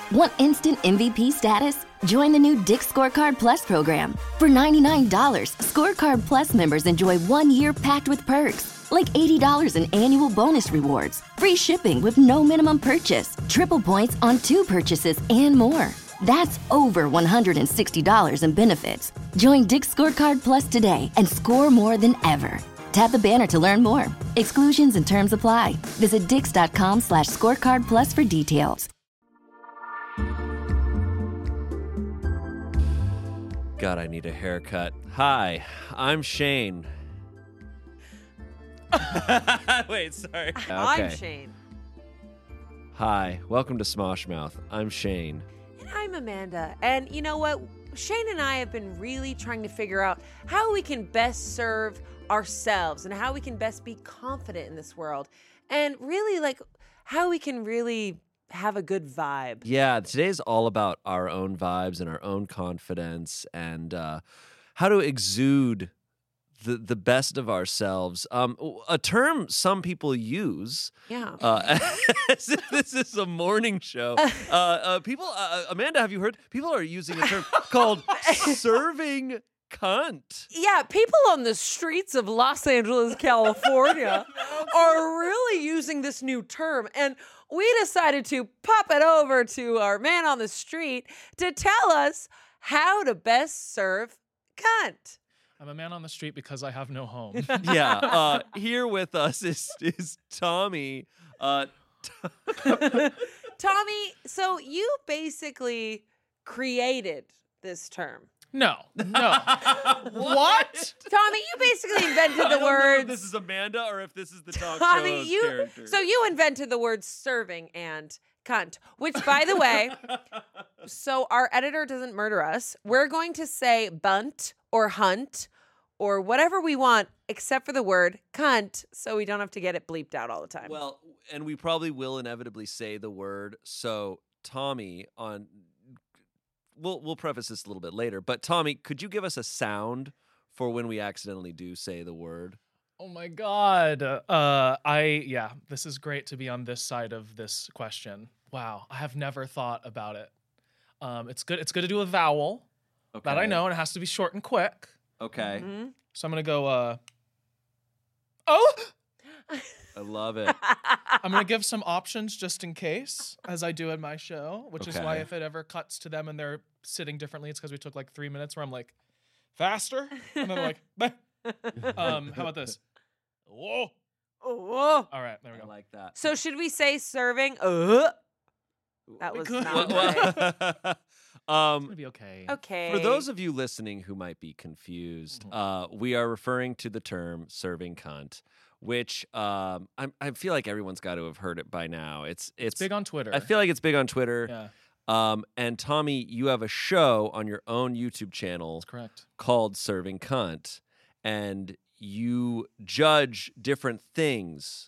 Want instant MVP status? Join the new Dick's Scorecard Plus program. For $99, Scorecard Plus members enjoy 1 year packed with perks, like $80 in annual bonus rewards, free shipping with no minimum purchase, triple points on 2 purchases, and more. That's over $160 in benefits. Join Dick's Scorecard Plus today and score more than ever. Tap the banner to learn more. Exclusions and terms apply. Visit dix.com/scorecard plus for details. God, I need a haircut. Hi, I'm Shane. Wait, sorry. Okay. I'm Shane. Hi, welcome to Smosh Mouth. I'm Shane. And I'm Amanda. And you know what? Shane and I have been really trying to figure out how we can best serve ourselves and how we can best be confident in this world. And really, like, how we can really have a good vibe. Yeah, today's all about our own vibes and our own confidence and how to exude the best of ourselves. A term some people use. Yeah. As if this is a morning show. People, Amanda, have you heard? People are using a term called serving cunt. Yeah, people on the streets of Los Angeles, California are really using this new term. And we decided to pop it over to our man on the street to tell us how to best serve cunt. I'm a man on the street because I have no home. Yeah. Here with us is Tommy. Tommy, so you basically created this term. No. What? Tommy, you basically invented I the don't know words. if this is Amanda or if this is the talk Tommy, show's character. so you invented the words serving and cunt, which, by the way, so our editor doesn't murder us. We're going to say bunt or hunt or whatever we want, except for the word cunt, so we don't have to get it bleeped out all the time. Well, and we probably will inevitably say the word. So, Tommy, we'll preface this a little bit later. But Tommy, could you give us a sound for when we accidentally do say the word? Oh my God. This is great to be on this side of this question. Wow, I have never thought about it. It's good to do a vowel. Okay. That I know, and it has to be short and quick. Okay. Mm-hmm. So I'm gonna go. Oh. I love it. I'm going to give some options just in case, as I do in my show, which is why if it ever cuts to them and they're sitting differently, it's because we took like 3 minutes where I'm like, faster? And then they're like, bah. How about this? Whoa. Whoa. All right, there we I go. like that. So should we say serving? That was could. not right. It's going to be okay. Okay. For those of you listening who might be confused, we are referring to the term serving cunt, which I feel like everyone's got to have heard it by now. It's big on Twitter. I feel like it's big on Twitter. Yeah, And Tommy, you have a show on your own YouTube channel that's correct. called Serving Cunt, and you judge different things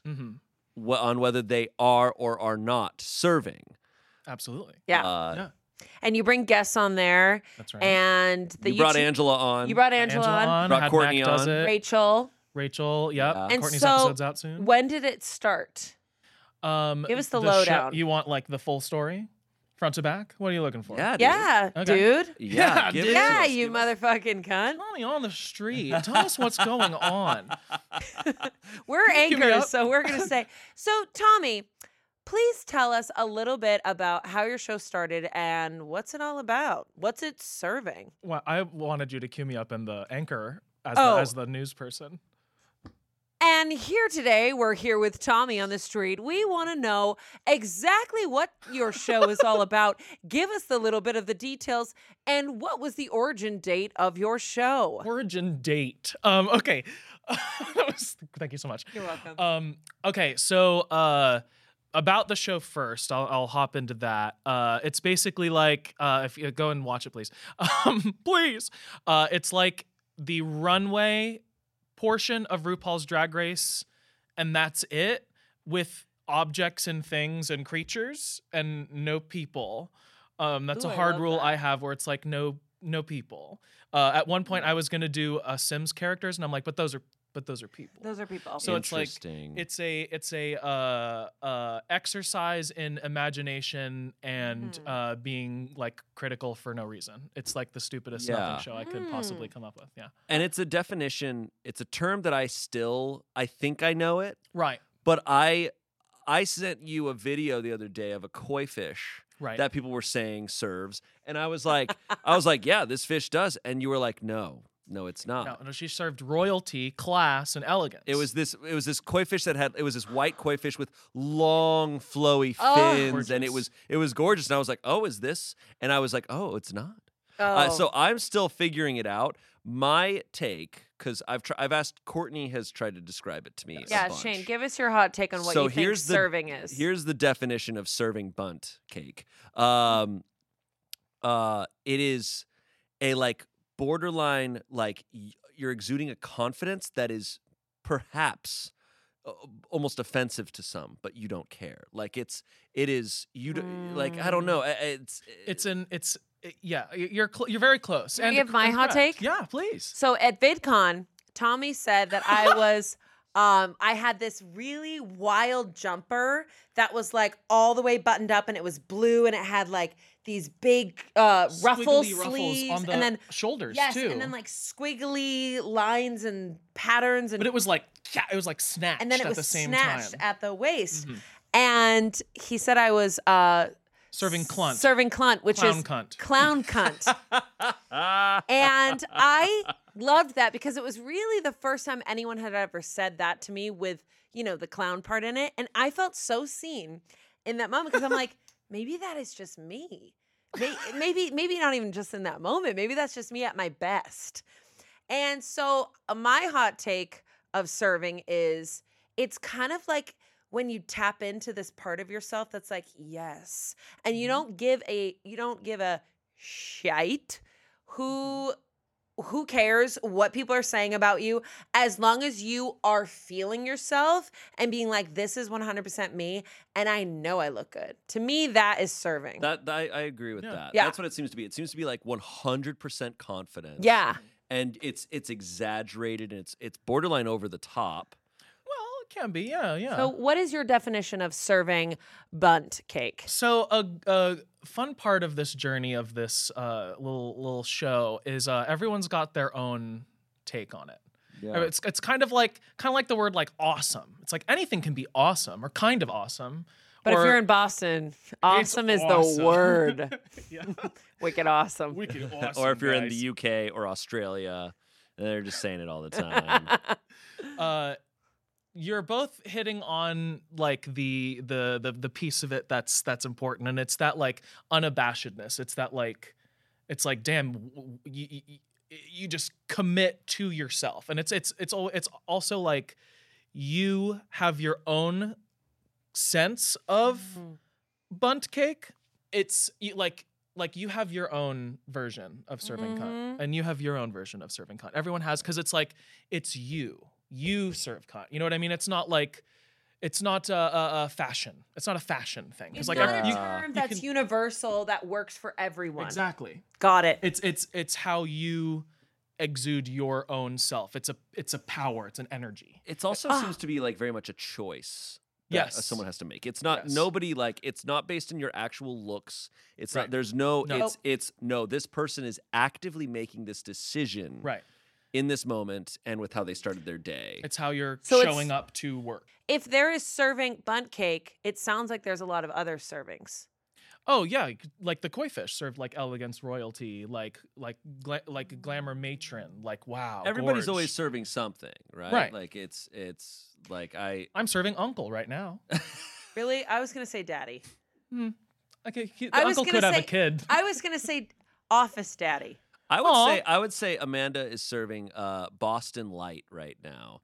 on whether they are or are not serving. Absolutely. Yeah. Yeah, And you bring guests on there. that's right. And the You brought YouTube- Angela on. You brought Angela on. Brought had Courtney Mac does on. it. Rachel. Yep. Yeah. And Courtney's so, episode's out soon. when did it start? Give us the lowdown. You want like the full story, front to back? What are you looking for? Yeah, dude. Yeah, Okay. dude. Yeah, give it to Yeah, us. you Give us- motherfucking cunt. Tommy on the street. Tell us what's going on. We're Give me anchors, up. so we're going to say. So, Tommy, please tell us a little bit about how your show started and what's it all about. What's it serving? Well, I wanted you to cue me up in the anchor Oh. as the news person. And here today, we're here with Tommy on the street. We want to know exactly what your show is all about. Give us the little bit of the details. And what was the origin date of your show? Origin date. Okay. Thank you so much. You're welcome. Okay, so about the show first, I'll hop into that. It's basically like if you go and watch it, please, please. It's like the runway portion of RuPaul's Drag Race, and that's it, with objects and things and creatures and no people. That's Ooh, a I hard love rule that. I have, where it's like no people. At one point, I was gonna do Sims characters, and I'm like, but those but those are people. Those are people. So it's like Interesting. it's a exercise in imagination and being like critical for no reason. It's like the stupidest Yeah. nothing show I could possibly come up with. Yeah. And it's a definition, it's a term that I think I know it, Right. but I sent you a video the other day of a koi fish Right. that people were saying serves, and I was like, yeah, this fish does, and you were like, no, it's not. No, she served royalty, class, and elegance. It was this koi fish it was this white koi fish with long flowy Oh. fins, and it was gorgeous. And I was like, oh, is this? And I was like, oh, it's not. Oh. So I'm still figuring it out. My take, because I've asked, Courtney has tried to describe it to me. yeah, a bunch. Shane, give us your hot take on what So you think here's the- serving is. Here's the definition of serving bunt cake. It is a like borderline like you're exuding a confidence that is perhaps almost offensive to some, but you don't care. Like it is you like I don't know. You're very close. Can I give my hot correct. take? Yeah, please. So at VidCon, Tommy said that I was, I had this really wild jumper that was like all the way buttoned up, and it was blue, and it had like these big ruffle Squiggly ruffles sleeves, on the and then shoulders yes, too. and then like squiggly lines and patterns, and But it was like snatched and then it at was the same snatched time. at the waist. Mhm. And he said I was Serving clunt. serving clunt, which Clown is cunt. clown cunt. And I loved that because it was really the first time anyone had ever said that to me with, the clown part in it. And I felt so seen in that moment because I'm like, maybe that is just me. Maybe not even just in that moment. Maybe that's just me at my best. And so my hot take of serving is it's kind of like when you tap into this part of yourself that's like, yes. And you don't give a shite who cares what people are saying about you, as long as you are feeling yourself and being like, this is 100% me, and I know I look good. To me, that is serving. That I agree with that. Yeah. That's what it seems to be. It seems to be like 100% confidence. Yeah. And it's exaggerated and it's borderline over the top. Well, it can be. Yeah. So what is your definition of serving bunt cake? So a fun part of this journey of this little show is everyone's got their own take on it. Yeah. It's kind of like the word like awesome. It's like anything can be awesome or kind of awesome. But if or- you're in Boston, awesome is awesome. the word. yeah. Wicked awesome. Wicked awesome. Or if you're in guys. the UK or Australia, they're just saying it all the time. You're both hitting on like the piece of it that's important, and it's that like unabashedness. It's that like it's like damn, you just commit to yourself, and it's also like you have your own sense of bunt cake. It's like you have your own version of serving cunt, and you have your own version of serving cunt. Everyone has, because it's like it's you serve cunt. You know what I mean? It's not like it's not a fashion. It's not a fashion thing. It's like not every- a term that's universal that works for everyone. exactly. Got it. It's how you exude your own self. It's a power. It's an energy. It also seems to be like very much a choice. That Yes. someone has to make. It's not Yes. nobody like it's not based on your actual looks. It's Right. not there's no, No. it's no, this person is actively making this decision Right. in this moment and with how they started their day. It's how you're So it's- showing up to work. If there is serving bunt cake, it sounds like there's a lot of other servings. Oh yeah, like the koi fish served like elegance royalty, like glamour matron, like wow. Everybody's gorge. always serving something, right? Right. Like it's like I'm serving uncle right now. Really? I was going to say daddy. Okay, the I was uncle gonna could have say- a kid. I was going to say office daddy. I would say Amanda is serving Boston Light right now.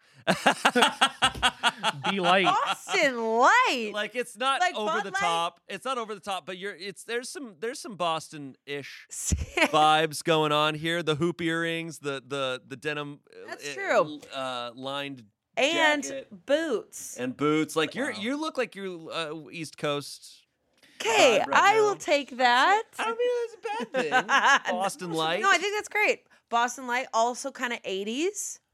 Be light. Boston Light. Like it's not Like over Bud the Light? top. It's not over the top, but there's some Boston-ish vibes going on here. The hoop earrings, the denim That's true. Lined and jacket boots. and boots. Like you look like you're East Coast. Okay, right I now. will take that. I mean, that's a bad thing. Boston Light. No, I think that's great. Boston Light, also kind of 80s.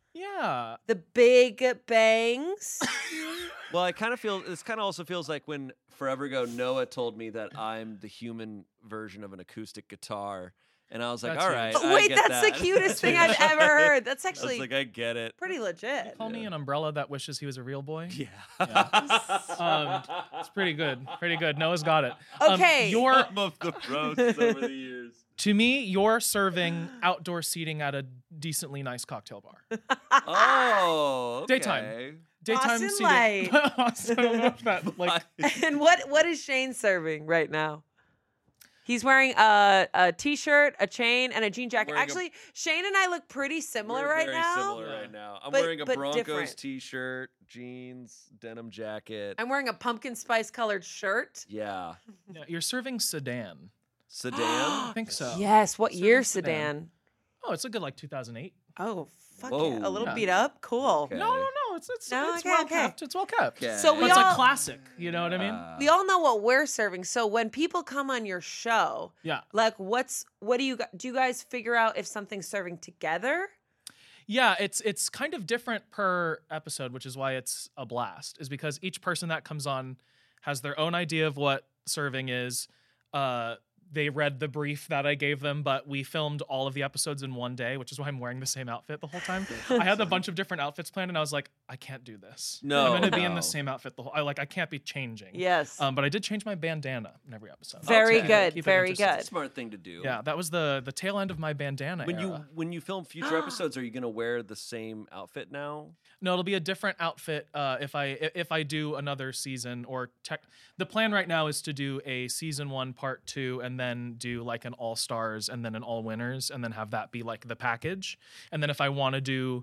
Yeah. The big bangs. Well, I kind of feel this kind of also feels like when forever ago Noah told me that I'm the human version of an acoustic guitar, and I was like, That's all you. right, Oh, I wait, get that's the that. cutest thing I've ever heard. That's I was actually like, I get it. pretty legit. Call me an umbrella that wishes he was a real boy. Yeah. It's pretty good. Pretty good. Noah's got it. Okay. You're Some of the roasts over the years. to me, you're serving outdoor seating at a decently nice cocktail bar. Oh, okay. Daytime. Daytime Austin seating. Light. Austin, I don't know if that, like, And what is Shane serving right now? He's wearing a t-shirt, a chain, and a jean jacket. Wearing a- Actually, Shane and I look pretty similar We're right very now. similar right now. I'm But- wearing a but Broncos different. t-shirt, jeans, denim jacket. I'm wearing a pumpkin spice colored shirt. Yeah. yeah, you're serving sedan. Sedan? I think so. Yes. What Serving year sedan. sedan? Oh, it's a good like 2008. Oh, fuck Whoa. yeah. A little Yeah. beat up. Cool. Okay. No. It's No, it's okay, well okay. kept. It's well kept. Okay. So But we it's all a classic. You know what I mean? we all know what we're serving. So when people come on your show, Yeah. like what do you guys figure out if something's serving together? Yeah, it's kind of different per episode, which is why it's a blast. Is because each person that comes on has their own idea of what serving is. They read the brief that I gave them, but we filmed all of the episodes in one day, which is why I'm wearing the same outfit the whole time. I had a bunch of different outfits planned, and I was like, I can't do this. No, I'm gonna be in no. the same outfit the whole. I can't be changing. Yes. But I did change my bandana in every episode. Very To good, keep it very interesting. good. Smart thing to do. Yeah, that was the tail end of my bandana era. When you film future episodes, are you gonna wear the same outfit now? No, it'll be a different outfit if I do another season or the plan right now is to do a season 1 part 2 and then do like an all stars and then an all winners and then have that be like the package. And then if I want to do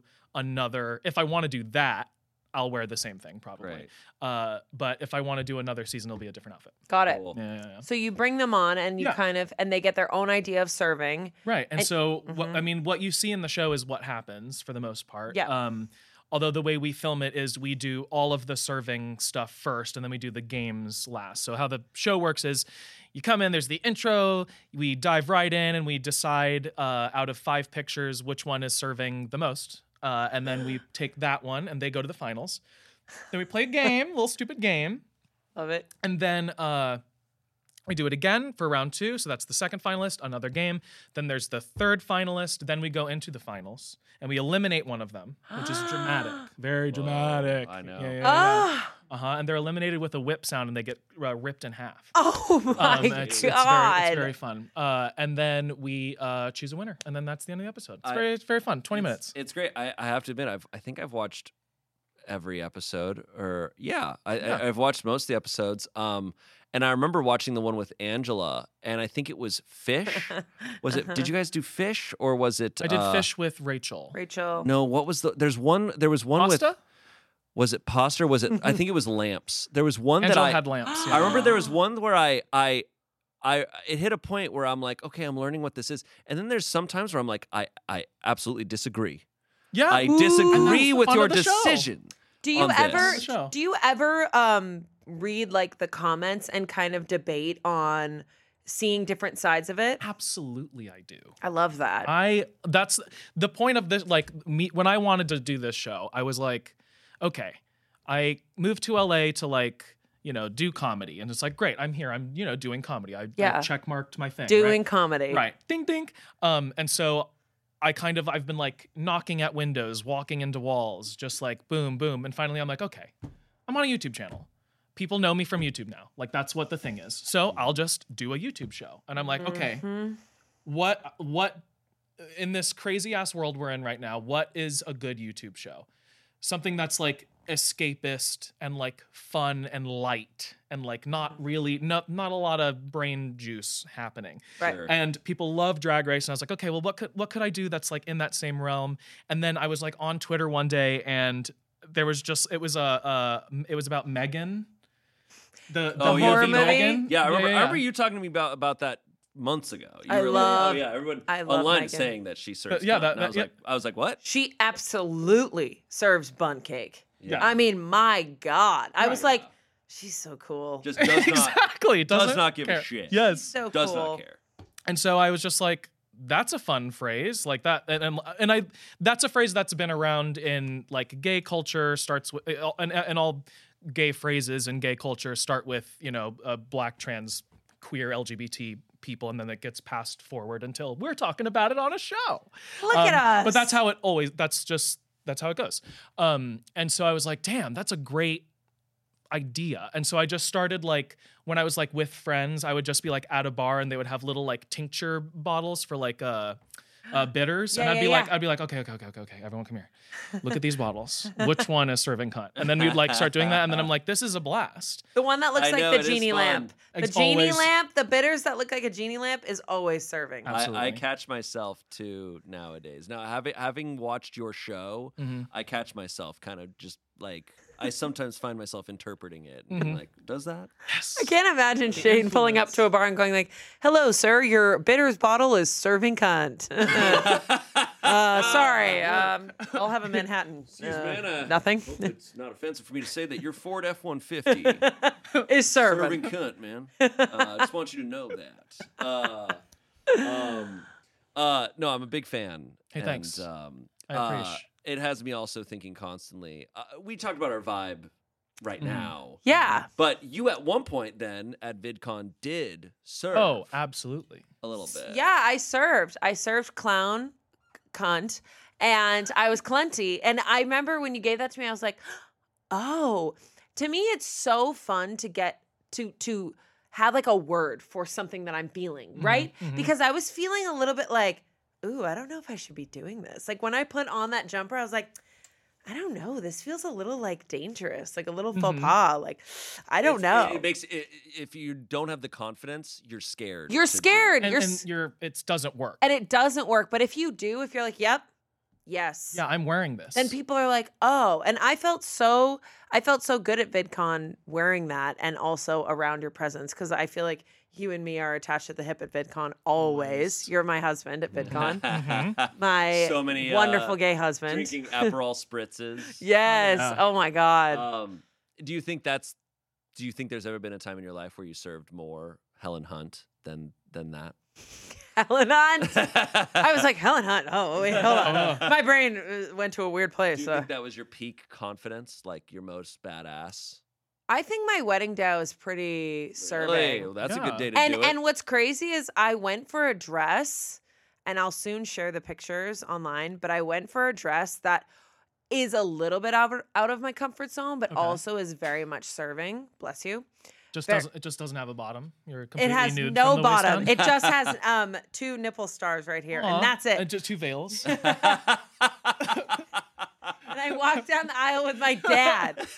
that, I'll wear the same thing probably. Right. But if I want to do another season, it'll be a different outfit. Got it. Cool. Yeah. So you bring them on and you Yeah. and they get their own idea of serving. Right. And so mhm. what you see in the show is what happens for the most part. Yeah. Although the way we film it is we do all of the serving stuff first and then we do the games last. So how the show works is you come in, there's the intro, we dive right in and we decide out of 5 pictures which one is serving the most. And then we take that one and they go to the finals. Then we play a game, a little stupid game. Love it. And then we do it again for round 2. So that's the second finalist, another game. Then there's the third finalist. Then we go into the finals and we eliminate one of them, which is dramatic. Very dramatic. I know. Yeah. Ah. And they're eliminated with a whip sound and they get ripped in half. Oh my It's god. very fun. And then we choose a winner. And then that's the end of the episode. It's very fun. 20 minutes. It's great. I have to admit, I think I've watched every episode, or I've watched most of the episodes. And I remember watching the one with Angela, and I think it was Fish. Was it? Did you guys do Fish, or was it? I did Fish with Rachel. Rachel. No, what was the? There was one with. Pasta? Was it pasta? Or was it? I think it was lamps. There was one Angela that had lamps. I remember there was one where I it hit a point where I'm like, okay, I'm learning what this is, and then there's some times where I'm like, I absolutely disagree. Yeah. I And disagree that's with the fun your of the show. decision. Do you on ever this. Show. do you ever read like the comments and kind of debate on seeing different sides of it? Absolutely, I do. I love that. That's the point of this. Like me, when I wanted to do this show, I was like, okay, I moved to LA to like, do comedy. And it's like, great, I'm here. I'm, doing comedy. I check marked my thing. Doing right? comedy. Right. Ding, ding. And so I've been like knocking at windows, walking into walls, just like boom, boom. And finally I'm like, okay, I'm on a YouTube channel. People know me from YouTube now. Like that's what the thing is. So I'll just do a YouTube show. And I'm like, okay, what in this crazy ass world we're in right now, what is a good YouTube show? Something that's like escapist and like fun and light and like not a lot of brain juice happening. Right. Sure. And people love Drag Race, and I was like, okay, well, what could I do that's like in that same realm? And then I was like on Twitter one day, and there was just it was about Megan, the horror movie? Megan. Yeah, I remember you talking to me about that months ago. You I were love- like, everyone I love online Megan. saying that she serves. yeah, bun. that- And I was like, what? She absolutely serves bun cake. Yeah. I mean, my God. I was Right. like, she's so cool. Just does not exactly. does doesn't not give care. a shit. Yes. so does cool. not care. And so I was just like, that's a fun phrase, like that, and I that's a phrase that's been around in like gay culture. Starts with and all gay phrases in gay culture start with black, trans, queer, LGBT people, and then it gets passed forward until we're talking about it on a show. Look at us. But that's how it always. That's how it goes. And so I was like, damn, that's a great idea. And so I just started like when I was like with friends, I would just be like at a bar and they would have little like tincture bottles for like bitters. And I'd be like, okay, everyone come here. Look at these bottles. Which one is serving cunt? And then we'd like start doing that. And then I'm like, this is a blast. The one that looks I like know, the it is genie fun. lamp. The It's genie always- lamp, the bitters that look like a genie lamp is always serving. Absolutely. I catch myself too nowadays. Now, having watched your show, I catch myself kind of just like I sometimes find myself interpreting it. And I'm like, does that? Yes. I can't imagine Shane pulling up to a bar and going like, "Hello, sir, your bitters bottle is serving cunt." Sorry, I'll have a Manhattan. Nothing It's not offensive for me to say that your Ford F-150 is serving serving. cunt, man. I just want you to know that. No, I'm a big fan. Hey, thanks. And, I appreciate. it has me also thinking constantly. We talked about our vibe right now. Yeah. But you at one point then at VidCon did serve Oh, absolutely. a little bit. Yeah, I served. I served clown, cunt, and I was clunty. And I remember when you gave that to me, I was like, oh, to me, it's so fun to get to have like a word for something that I'm feeling, right? Because I was feeling a little bit like, ooh, I don't know if I should be doing this. Like when I put on that jumper, I was like, I don't know. This feels a little like dangerous, like a little faux pas. Like, I don't know. It makes it, if you don't have the confidence, you're scared. You're to do it. scared. And it doesn't work. And it doesn't work. But if you do, if you're like, yep, yes. Yeah, I'm wearing this. Then people are like, oh. And I felt so good at VidCon wearing that and also around your presence because I feel like you and me are attached at the hip at VidCon always. You're my husband at VidCon. My So many, wonderful gay husband. Drinking Aperol spritzes. Yes. Yeah. Oh my God. Do you think there's ever been a time in your life where you served more Helen Hunt than that? Helen Hunt. I was like, Helen Hunt. Oh, wait, hold on. My brain went to a weird Do place. you think that was your peak confidence, like your most badass? I think my wedding day was pretty serving. Hey, well, that's a good day to do it. And what's crazy is I went for a dress, and I'll soon share the pictures online, but I went for a dress that is a little bit out of my comfort zone, but also is very much serving. Bless you. It just doesn't have a bottom. You're It completely has nude no from the waist bottom. down. It just has 2 nipple stars right here, Aw, and that's it. And just 2 veils. And I walked down the aisle with my dad.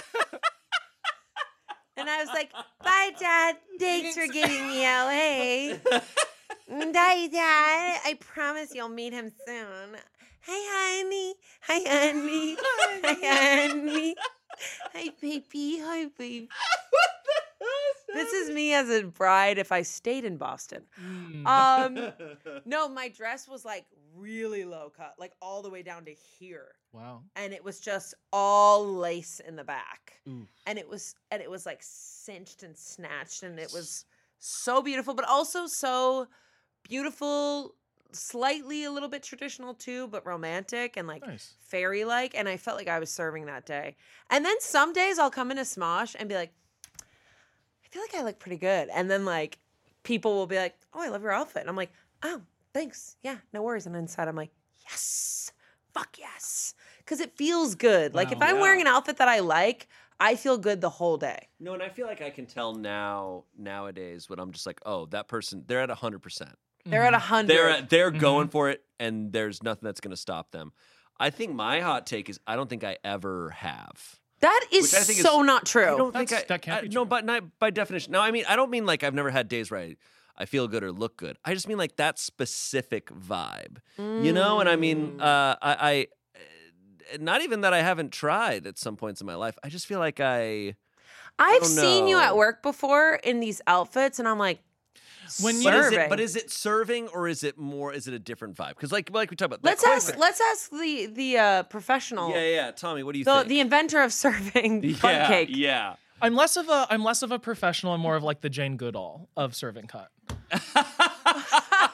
And I was like, bye, Dad. Thanks for giving me LA. Bye, Dad. I promise you'll meet him soon. Hi, honey. Hi, honey. Hi, honey. Hi, baby. Hi, baby. This is me as a bride if I stayed in Boston. No, my dress was like really low cut, like all the way down to here. Wow. And it was just all lace in the back. Ooh. And it was like cinched and snatched, and it was so beautiful, but also so beautiful, slightly a little bit traditional too, but romantic and like Nice. fairy-like. And I felt like I was serving that day. And then some days I'll come into Smosh and be like, I feel like I look pretty good. And then like people will be like, oh, I love your outfit. And I'm like, oh, thanks. Yeah, no worries. And inside I'm like, yes, fuck yes. Because it feels good. Like if Wow. I'm wearing an outfit that I like, I feel good the whole day. No, and I feel like I can tell nowadays when I'm just like, oh, that person, they're at 100%. They're at 100. They're going for it, and there's nothing that's going to stop them. I think my hot take is I don't think I ever have. That is Which I think so is- not true. I don't think That can't be no, true. but not by definition. No, I mean I don't mean like I've never had days where I feel good or look good. I just mean like that specific vibe, you know. And I mean, I not even that I haven't tried at some points in my life. I just feel like I've don't seen you know. at work before in these outfits, and I'm like, When you- serving. Is it serving or is it more? Is it a different vibe? Because like we talked about. Let's that ask the professional, Yeah. Tommy, what do you think? the inventor of serving fun cake. Yeah. I'm less of a professional and more of like the Jane Goodall of serving cut.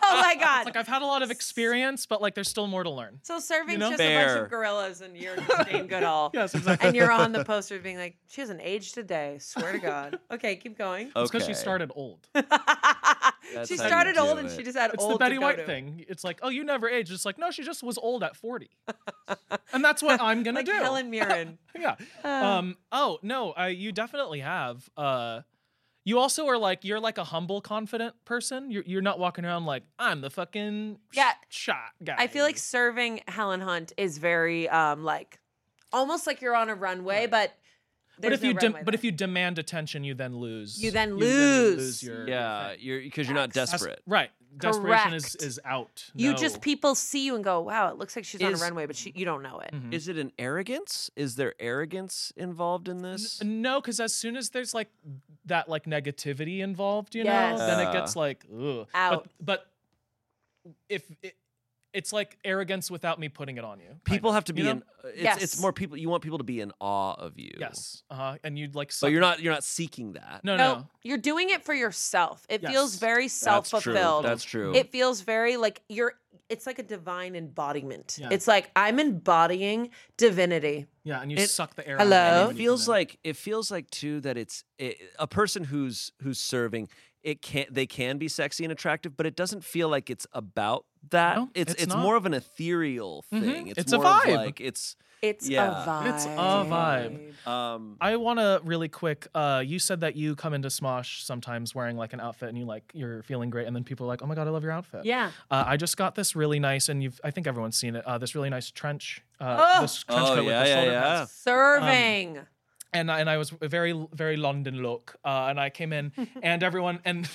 Oh my God. It's like I've had a lot of experience, but like there's still more to learn. So serving's You know? just a bunch Fair. of gorillas and you're just Jane Goodall. Yes, exactly. And you're on the poster being like, she hasn't aged a day. Swear to God. Okay, keep going. It's because she Okay. started old. She how you started do old and it. she just had It's old the Betty to go White to. thing. It's like, oh, you never aged. It's like, no, she just was old at 40. And that's what I'm gonna Like do. Helen Mirren. Yeah. Oh no, you definitely have. You also are like, you're like a humble, confident person. You're not walking around like, I'm the fucking Yeah. shot guy. I feel like serving Helen Hunt is very like almost like you're on a runway, but But there's if you no runway but there. if you demand attention, you then lose. You then lose. your Yeah, thing. you're because you're not That's- desperate. right. Desperation Correct. is out. You No. just people see you and go, wow, it looks like she's on a Is- runway, but you don't know it. Mhm. Is it an arrogance? Is there arrogance involved in this? No, because as soon as there's like that like negativity involved, you know, Yes. then it gets like ugh. Out. But if it's like arrogance without me putting it on you. kind People of, have to be you know? in. It's Yes. more people. You want people to be in awe of you. Yes. And you'd like. But suck- you're not seeking that. No, No, no. you're doing it for yourself. It feels Yes. very That's self-fulfilled. true. That's true. It feels very like it's like a divine embodiment. Yeah. It's like I'm embodying divinity. Yeah, and you It- suck the air. Hello? out of And when it you feels come in. like too that a person who's serving. They can be sexy and attractive, but it doesn't feel like it's about that. No, it's it's not. more of an ethereal thing. It's a more of vibe. like it's a Yeah. vibe. It's a vibe. I want to really quick. You said that you come into Smosh sometimes wearing like an outfit, and you're feeling great, and then people are like, "Oh my God, I love your outfit." Yeah. I just got this really nice, and I think everyone's seen it. This really nice trench. Oh! This trench Oh, coat with yeah, the yeah, shoulder yeah. pads. Serving. And I was very very London look, and I came in, and everyone and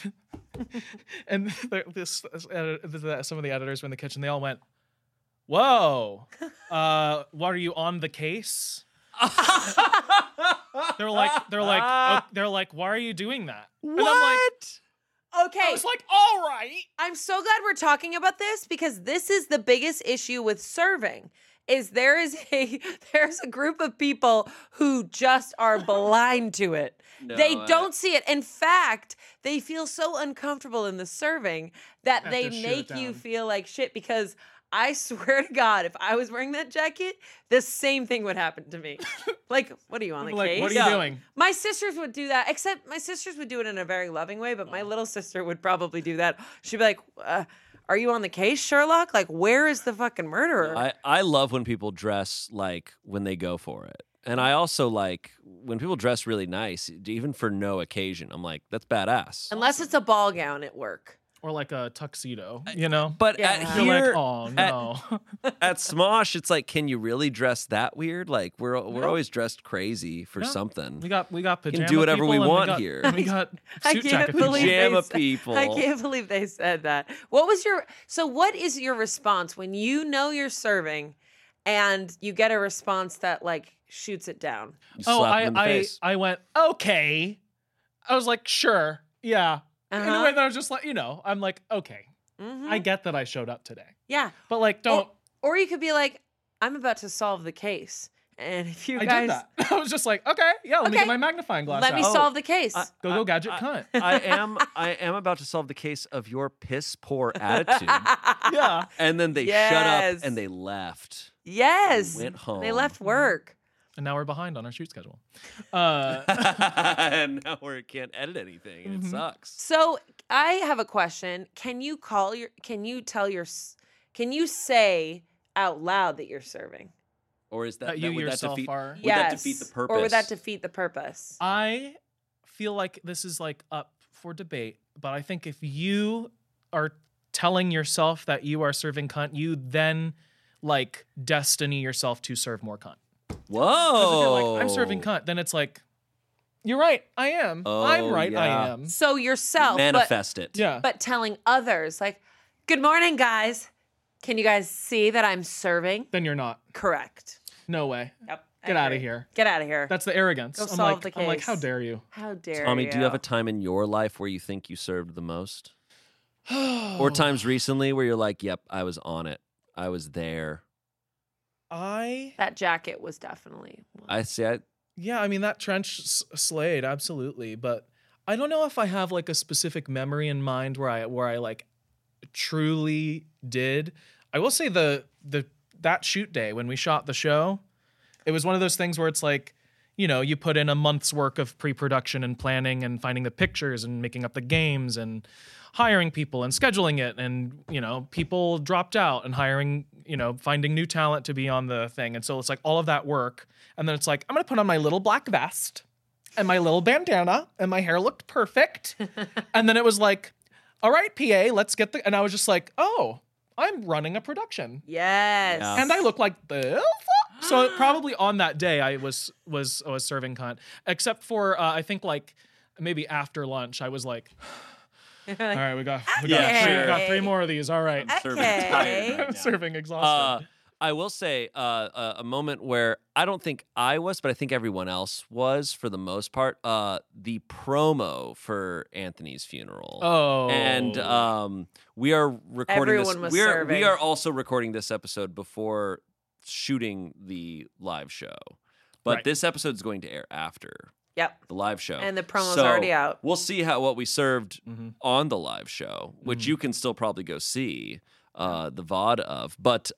some of the editors were in the kitchen. They all went, "Whoa, what are you on the case?" they're like, "Why are you doing that?" And I'm like, Okay. I was like, "All right." I'm so glad we're talking about this because this is the biggest issue with serving. Is there's a group of people who just are blind to it. They don't see it. In fact, they feel so uncomfortable in the serving that Have they to shoot make it you down. feel like shit because I swear to God, if I was wearing that jacket, the same thing would happen to me. Like, what are you on the Like, case? what are you doing? My sisters would do that, except my sisters would do it in a very loving way, but my little sister would probably do that. She'd be like, are you on the case, Sherlock? Like, where is the fucking murderer? I love when people dress like when they go for it. And I also like when people dress really nice, even for no occasion. I'm like, that's badass. Unless it's a ball gown at work. Or like a tuxedo, you know? But Yeah. at You're here, like, "Oh no." at Smosh, it's like, can you really dress that weird? Like we're always dressed crazy for No. something. We got pajama do whatever we people, and want got- here. and we got I suit can't jacket people. believe Pajama they said- people. I can't believe they said that. What is your response when you know you're serving and you get a response that like shoots it down? You Oh, slap them in the face. I went, okay. I was like, sure, yeah. In a Uh-huh. way that I was just like, I'm like, okay. Mhm. I get that I showed up today. Yeah. But like, don't. Or you could be like, I'm about to solve the case. And if you I guys did that. I was just like, okay, yeah, let me Okay. get my magnifying glass let me out. solve the case. Go gadget cunt. I am about to solve the case of your piss poor attitude. Yeah. And then they shut Yes. up and they left. yes. Went home. They left work. And now we're behind on our shoot schedule. And now we can't edit anything. And Mm-hmm. it sucks. So I have a question. Can you say out loud that you're serving? Or is that, That you would that yourself defeat, are. would that defeat the purpose? Or would that defeat the purpose? I feel like this is like up for debate, but I think if you are telling yourself that you are serving cunt, you then like destiny yourself to serve more cunt. Whoa. Because if you're like, I'm serving cunt, then it's like, you're right, I am. I'm Oh, right, yeah. I am. So yourself, Manifest it. Yeah. but telling others, like, good morning, guys. Can you guys see that I'm serving? Then you're not. Correct. No way. Yep. I Get out of agree. here. Get out of here. That's the arrogance. Go I'm solve like, the I'm like, case. how dare you? How dare Tommy, you? do you have a time in your life where you think you served the most? Or times recently where you're like, yep, I was on it. I was there. That jacket was definitely one. I see. Yeah, I mean that trench slayed absolutely, but I don't know if I have like a specific memory in mind where I like truly did. I will say that shoot day when we shot the show, it was one of those things where it's like, you know, you put in a month's work of pre-production and planning and finding the pictures and making up the games and hiring people and scheduling it, and, you know, people dropped out and hiring, you know, finding new talent to be on the thing. And so it's like all of that work. And then it's like, I'm going to put on my little black vest and my little bandana, and my hair looked perfect. And then it was like, all right, PA, let's get and I was just like, oh, I'm running a production. Yes. Yeah. And I look like this. So probably on that day I was serving cunt, except for I think like maybe after lunch I was like, all right, we got three more of these. All right, Serving tired right now. Serving exhausted. I will say a moment where I don't think I was, but I think everyone else was for the most part. The promo for Anthony's funeral. Oh, and we are recording Everyone was this. serving. We are also recording this episode before shooting the live show, but Right. this episode is going to air after Yep. the live show, And the promo's So already out. We'll see what we served Mhm. on the live show, which you can still probably go see the VOD of. But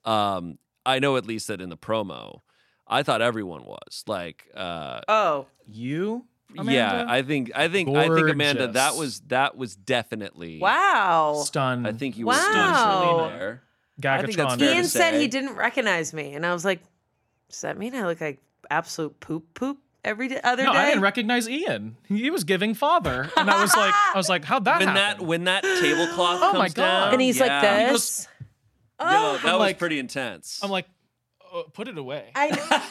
I know at least that in the promo, I thought everyone was like, Oh. you? Amanda? yeah. I think Amanda, Gorgeous. that was definitely Wow. Stun. I think you Wow. were stunned there. I think that's Gagatron. fair to Ian said say. he didn't recognize me, and I was like, "Does that mean I look like absolute poop every other No, day?" I didn't recognize Ian. He was giving father, and I was like, how'd that happen? When that tablecloth Oh comes my God. down, and he's like yeah. this. No, Oh, that was like- pretty intense. I'm like, put it away. I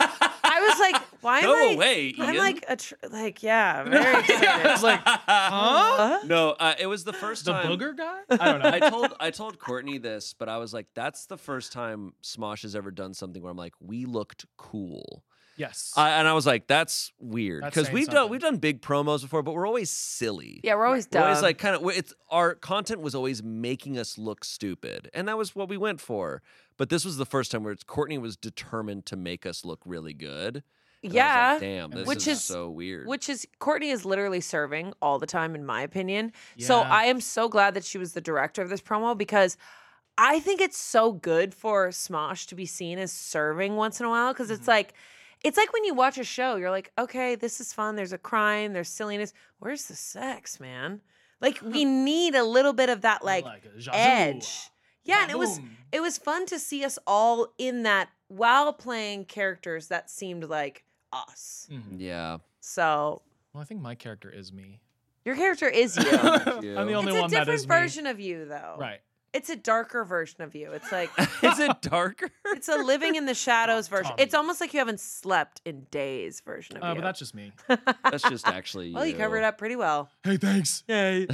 was like, "Why am Go I?" away, I'm Ian. like, yeah, very excited. It's like, huh? No, it was the first The time. booger guy? I don't know. I told Courtney this, but I was like, that's the first time Smosh has ever done something where I'm like, we looked cool. Yes. And I was like, that's weird That's because saying we've something. done big promos before, but we're always silly. Yeah, we're always We're dumb. always like kind of it's our content was always making us look stupid, and that was what we went for. But this was the first time where Courtney was determined to make us look really good. And I was yeah, like, damn, this which is is- so weird. which is Courtney is literally serving all the time, in my opinion. So Yeah. I am so glad that she was the director of this promo, because I think it's so good for Smosh to be seen as serving once in a while, because it's like when you watch a show, you're like, okay, this is fun. There's a crime, there's silliness. Where's the sex, man? Like we need a little bit of that like a Yazoo. edge. Yeah, and Ba-boom. it was fun to see us all in that while playing characters that seemed like us. Mhm. yeah. So Well, I think my character is me. your character is you. you. I'm the only It's a one that different is version of you, though. me. Right. It's a darker version of you. It's like Is it darker? it's a living in the shadows version. Tommy. It's almost like you haven't slept in days version of you. But that's just me. That's just actually well, you covered it up pretty well. Hey, thanks. Yay.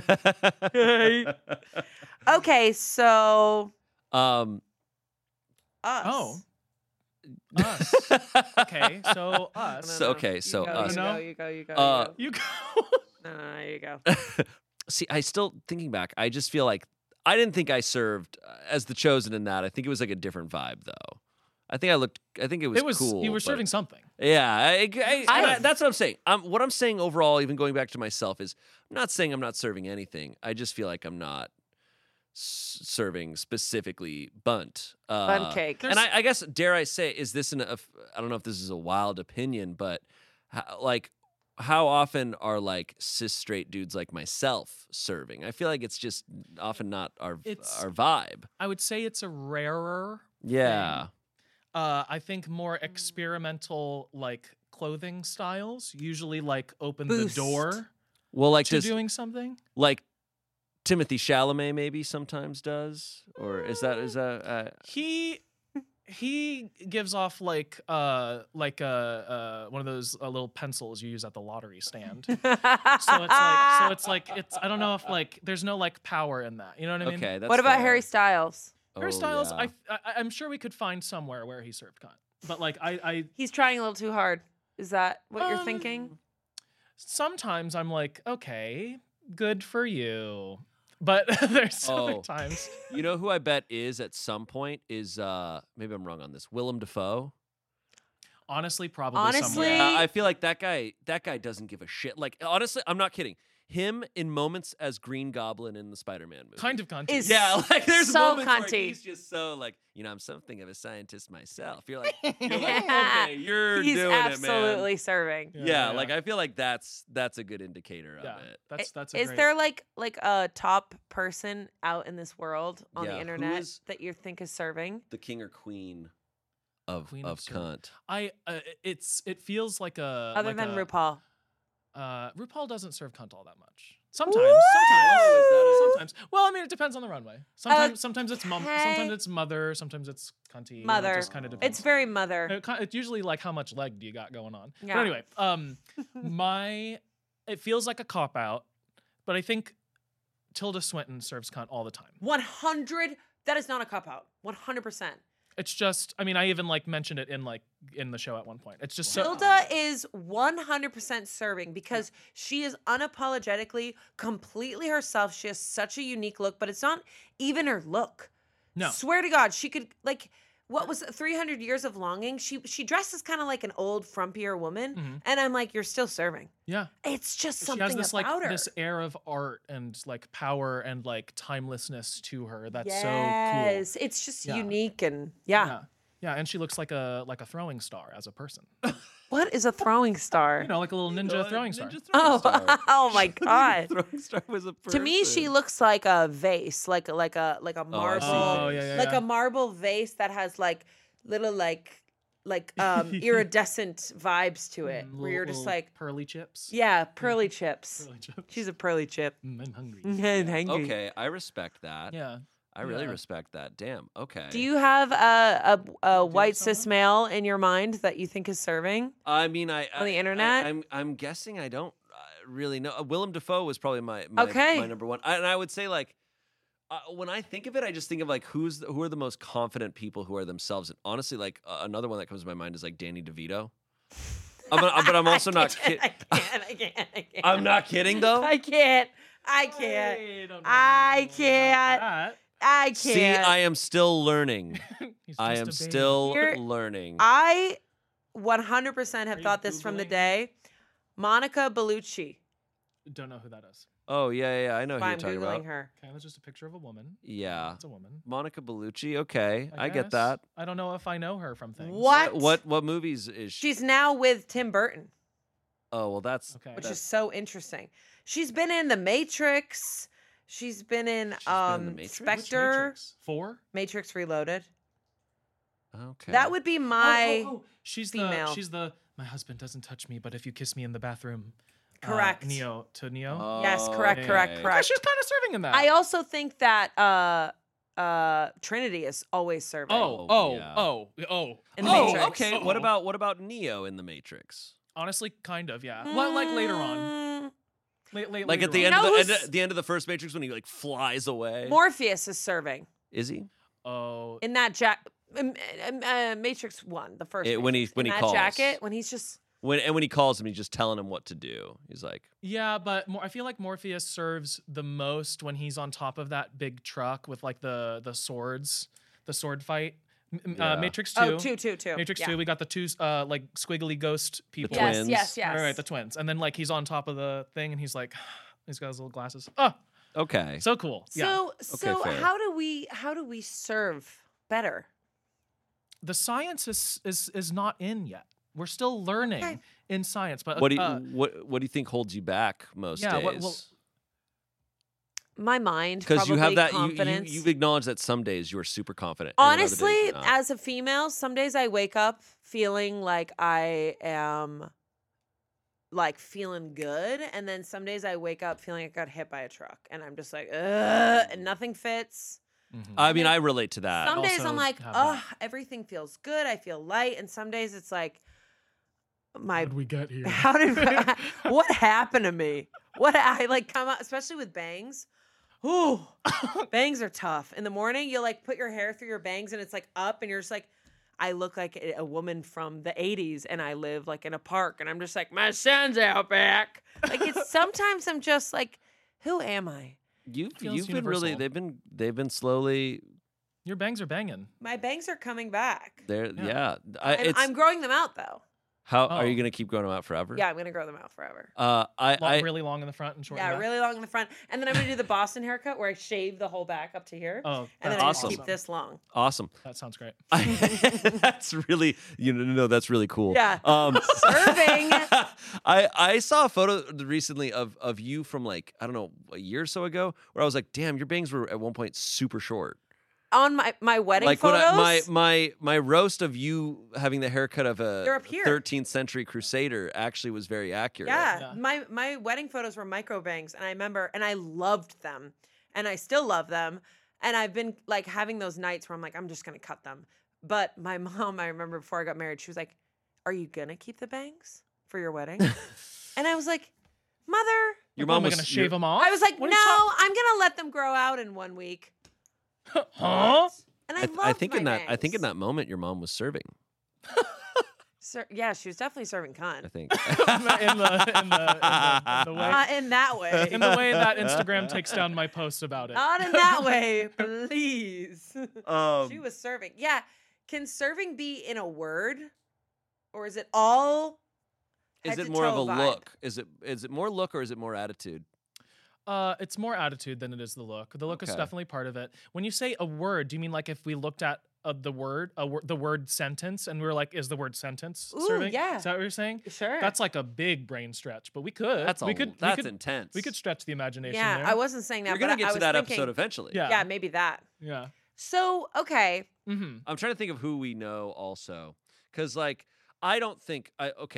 Okay, so Um. us. Oh. Us. Okay, so us. So- okay, so you go, us. You go, No? you go, you go. You You go. No, you go. See, I still thinking back. I just feel like I didn't think I served as the chosen in that. I think it was like a different vibe, though. I think it was It was cool. you were but- serving something. Yeah, I- that's what I'm saying. What I'm saying overall, even going back to myself, is I'm not saying I'm not serving anything. I just feel like I'm not serving specifically bunt. Bun cake. And I guess, dare I say, is this I don't know if this is a wild opinion, but how often are like cis straight dudes like myself serving? I feel like it's just often not our vibe. I would say it's a rarer. Yeah. I think more experimental like clothing styles usually like open the Boost. door Well, like to does doing something. like Timothy Chalamet maybe sometimes does, or is that He gives off like one of those little pencils you use at the lottery stand. So it's like I don't know if like there's no like power in that. You know what I mean? okay? That's What about fair. Harry Styles? Harry Oh, Styles, yeah. I'm sure we could find somewhere where he served cunt. But like I He's trying a little too hard. Is that what you're Um, thinking? sometimes I'm like, okay, good for you. But there's other Oh. times. You know who I bet is at some point is maybe I'm wrong on this. Willem Dafoe. Honestly, probably Honestly, somewhere. I feel like that guy doesn't give a shit. Like honestly, I'm not kidding. him in moments as Green Goblin in the Spider-Man movie. Kind of cunty. Is Yeah, like there's so moments where cunty. he's just so like, I'm something of a scientist myself. You're like, okay, you're He's doing absolutely it, man. serving. Yeah, like I feel like that's a good indicator Yeah, of it. that's a Is great- there like a top person out in this world on Yeah, the who internet is- that you think is serving? The king or queen of Queen of cunt. it feels like a Other like than a- RuPaul. RuPaul doesn't serve cunt all that much. Sometimes. Oh, Sometimes. Well, I mean, it depends on the runway. Sometimes it's mom. Sometimes it's mother. Sometimes it's cunty. you know, Mother. it just kind of depends. It's very mother. It's usually like how much leg do you got going on. Yeah. But anyway, it feels like a cop out, but I think Tilda Swinton serves cunt all the time. 100. That is not a cop out. 100%. It's just, I mean, I even like mentioned it in the show at one point. It's just so Tilda is 100% serving because she is unapologetically completely herself. She has such a unique look, but it's not even her look. No. Swear to God, she could like what was 300 Years of Longing? She dresses kind of like an old frumpier woman, and I'm like, you're still serving. Yeah. It's just She something has this about like her. this air of art and like power and like timelessness to her that's so yes, cool. it's just Yeah. unique and yeah. Yeah, and she looks like a throwing star as a person. What is a throwing star? You know, like a little ninja throwing star. Oh my God. Throwing star was a To me, she looks like a vase, like a marble, Oh, yeah, like yeah. a marble vase that has like little like iridescent vibes to it, where you're just Little like, pearly chips. yeah, pearly chips. Pearly chips. She's a pearly chip. I'm hungry. And hungry. Okay, I respect that. Yeah. I really Yeah. respect that. Damn. Okay. Do you have a white cis male in your mind that you think is serving? I mean, On the internet? I'm guessing I don't really know. Willem Dafoe was probably my Okay. my number one, and I would say like when I think of it, I just think of like who are the most confident people who are themselves. And honestly, like another one that comes to my mind is like Danny DeVito. But I'm also not kidding. I can't. I'm not kidding though. I can't. I can't. See, I am still learning. He's I just am a baby. still You're- learning. I 100% have you thought this from the Googling? day. Monica Bellucci. Don't know who that is. Oh yeah. I know who I'm you're talking Googling about. her. Okay, that's just a picture of a woman. Yeah, It's a woman. Monica Bellucci. Okay, I get guess. that. I don't know if I know her from things. What? What movies is she? She's now with Tim Burton, Oh well, that's Okay. which is so interesting. She's been in The Matrix. She's been in been in The Matrix? Which Spectre, Matrix? 4? Matrix Reloaded. okay. That would be my She's female. my husband doesn't touch me, but if you kiss me in the bathroom. Correct. Neo. Yes, correct. Yeah, she's kind of serving in that. I also think that Trinity is always serving. Oh. In The Oh, Matrix. okay. What about Neo in the Matrix? Honestly, kind of, yeah. Well, like later on. Mm, Like at the on. end You know of who's- the end of the first Matrix when he like flies away. Morpheus is serving Is he? Oh. in that Matrix 1, the first. When he Matrix. In that calls. jacket, when he's just When he calls him, he's just telling him what to do. He's like, Yeah, but I feel like Morpheus serves the most when he's on top of that big truck with like the swords, the sword fight. Yeah. Matrix 2. oh two. Matrix yeah. 2, we got the two like squiggly ghost people. Yes, twins. yes. All right, the twins. And then like he's on top of the thing and he's like, he's got his little glasses. Oh, okay. so cool. Yeah. So fair. how do we serve better? The science is not in yet. We're still learning Okay. in science. But What do you think holds you back most yeah, days? My mind, Because you have that confidence. you've acknowledged that some days you are super confident. and then other days Honestly, you're not. as a female, some days I wake up feeling like I am like feeling good, and then some days I wake up feeling like I got hit by a truck, and I'm just like, ugh, and nothing fits. I mean, I relate to that. Some days also I'm like, have oh, that. everything feels good. I feel light, and some days it's like, my we get here? how did what happened to me? What I like come out, especially with bangs. Ooh, bangs are tough. In the morning, you like put your hair through your bangs, and it's like up, and you're just like, I look like a woman from the 80s, and I live like in a park, and I'm just like, my son's out back. Like it's sometimes I'm just like, who am I? You've Feels been really universal. they've been slowly Your bangs are banging. My bangs are coming back. there. Yeah. Yeah, I'm growing them out though. How are Oh. you gonna keep growing them out forever? Yeah, I'm gonna grow them out forever. Really long in the front and short in Yeah, the back? really long in the front, and then I'm gonna do the Boston haircut where I shave the whole back up to here, Oh, and then that's I just awesome. keep this long. Awesome. That sounds great. That's really that's really cool. Yeah. Serving. I saw a photo recently of you from like I don't know a year or so ago where I was like, damn, your bangs were at one point super short. On my wedding Like photos, when my roast of you having the haircut of They're a up here. 13th century crusader actually was very accurate. yeah, Yeah. my wedding photos were micro bangs, and I remember, and I loved them, and I still love them, and I've been like having those nights where I'm like, I'm just gonna cut them. But my mom, I remember before I got married, she was like, "Are you gonna keep the bangs for your wedding?" And I was like, "Mother," Your What, mom am I was gonna shave them off? I was like, What "No, are you I'm gonna let them grow out in 1 week." Huh? And I, I loved think my in that bangs. moment your mom was serving. Yeah, she was definitely serving cunt. I think. in the way Not in that way. in the way that Instagram takes down my post about it. Not in that way, please. She Um, was serving. Yeah. Can serving be in a word? Or is it all is head it to more of toe a vibe? look? Is it more look or is it more attitude? It's more attitude than it is the look. The look is Okay. definitely part of it. When you say a word, do you mean like if we looked at the word sentence and we were like, is the word sentence Ooh, serving? yeah. Is that what you're saying? Sure. That's like a big brain stretch, but we could. That's we could intense. we could stretch the imagination yeah, there. I wasn't saying that, You're gonna but get I to was that thinking, episode eventually. Yeah. Yeah, maybe that. Yeah. So, okay. Mm-hmm. I'm trying to think of who we know also, because like I don't think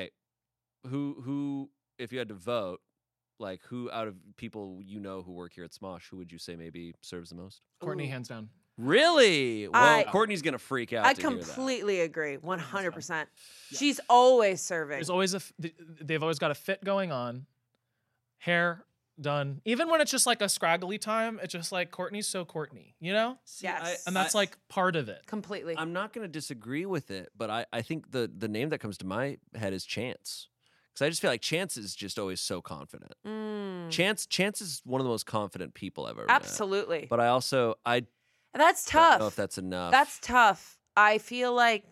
who if you had to vote, like who out of people you know who work here at Smosh, who would you say maybe serves the most? Courtney, Ooh. hands down. Really? Well, I- Courtney's gonna freak out. I to hear that. completely agree. 100%. She's always serving. There's always they've always got a fit going on. Hair done. Even when it's just like a scraggly time, it's just like Courtney's so Courtney, you know? See, Yes. And that's like part of it. Completely. I'm not going to disagree with it, but I think the name that comes to my head is Chance, because I just feel like Chance is just always so confident. Mm, Chance is one of the most confident people I've ever met. absolutely. But I That's don't tough. know if that's enough. That's tough. I feel like,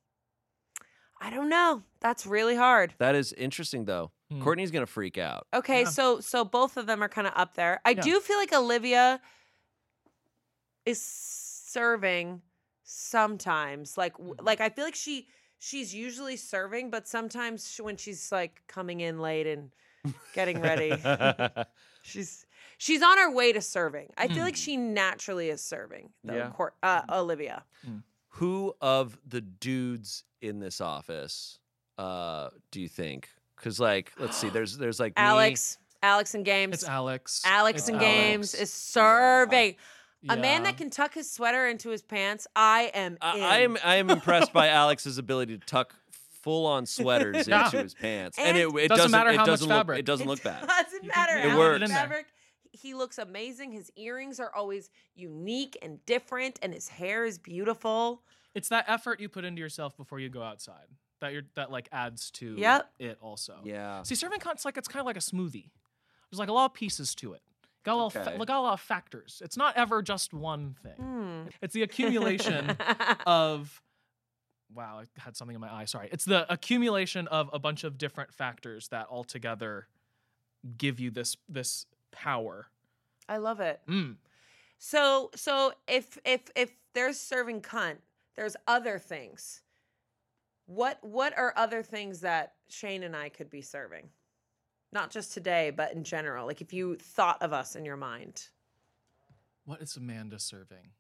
I don't know. That's really hard. That is interesting though. Hmm. Courtney's gonna freak out. Okay, Yeah. so both of them are kind of up there. I Yeah. do feel like Olivia is serving sometimes. Like I feel like she's usually serving, but sometimes when she's like coming in late and getting ready, she's on her way to serving. I feel like she naturally is serving. Though, Yeah. Olivia. Who of the dudes in this office do you think? Because like, let's see, there's like me. Alex and Games. It's Alex. Alex It's and Alex. Games is serving. A man Yeah. that can tuck his sweater into his pants. I am in. I am impressed by Alex's ability to tuck full on sweaters Yeah. into his pants, And it Doesn't matter how much doesn't look fabric. it doesn't look bad. Doesn't matter It how works. much In there. fabric. He looks amazing. His earrings are always unique and different, and his hair is beautiful. It's that effort you put into yourself before you go outside that like adds to Yep. it also. Yeah. See, serving it's kind of like a smoothie. There's like a lot of pieces to it. Got a lot, Okay. got a lot of factors. It's not ever just one thing. Hmm. It's the accumulation of. Wow, I had something in my eye. Sorry. It's the accumulation of a bunch of different factors that all together give you this power. I love it. Mm. So if there's serving cunt, there's other things. What are other things that Shane and I could be serving? Not just today, but in general. Like if you thought of us in your mind. What is Amanda serving?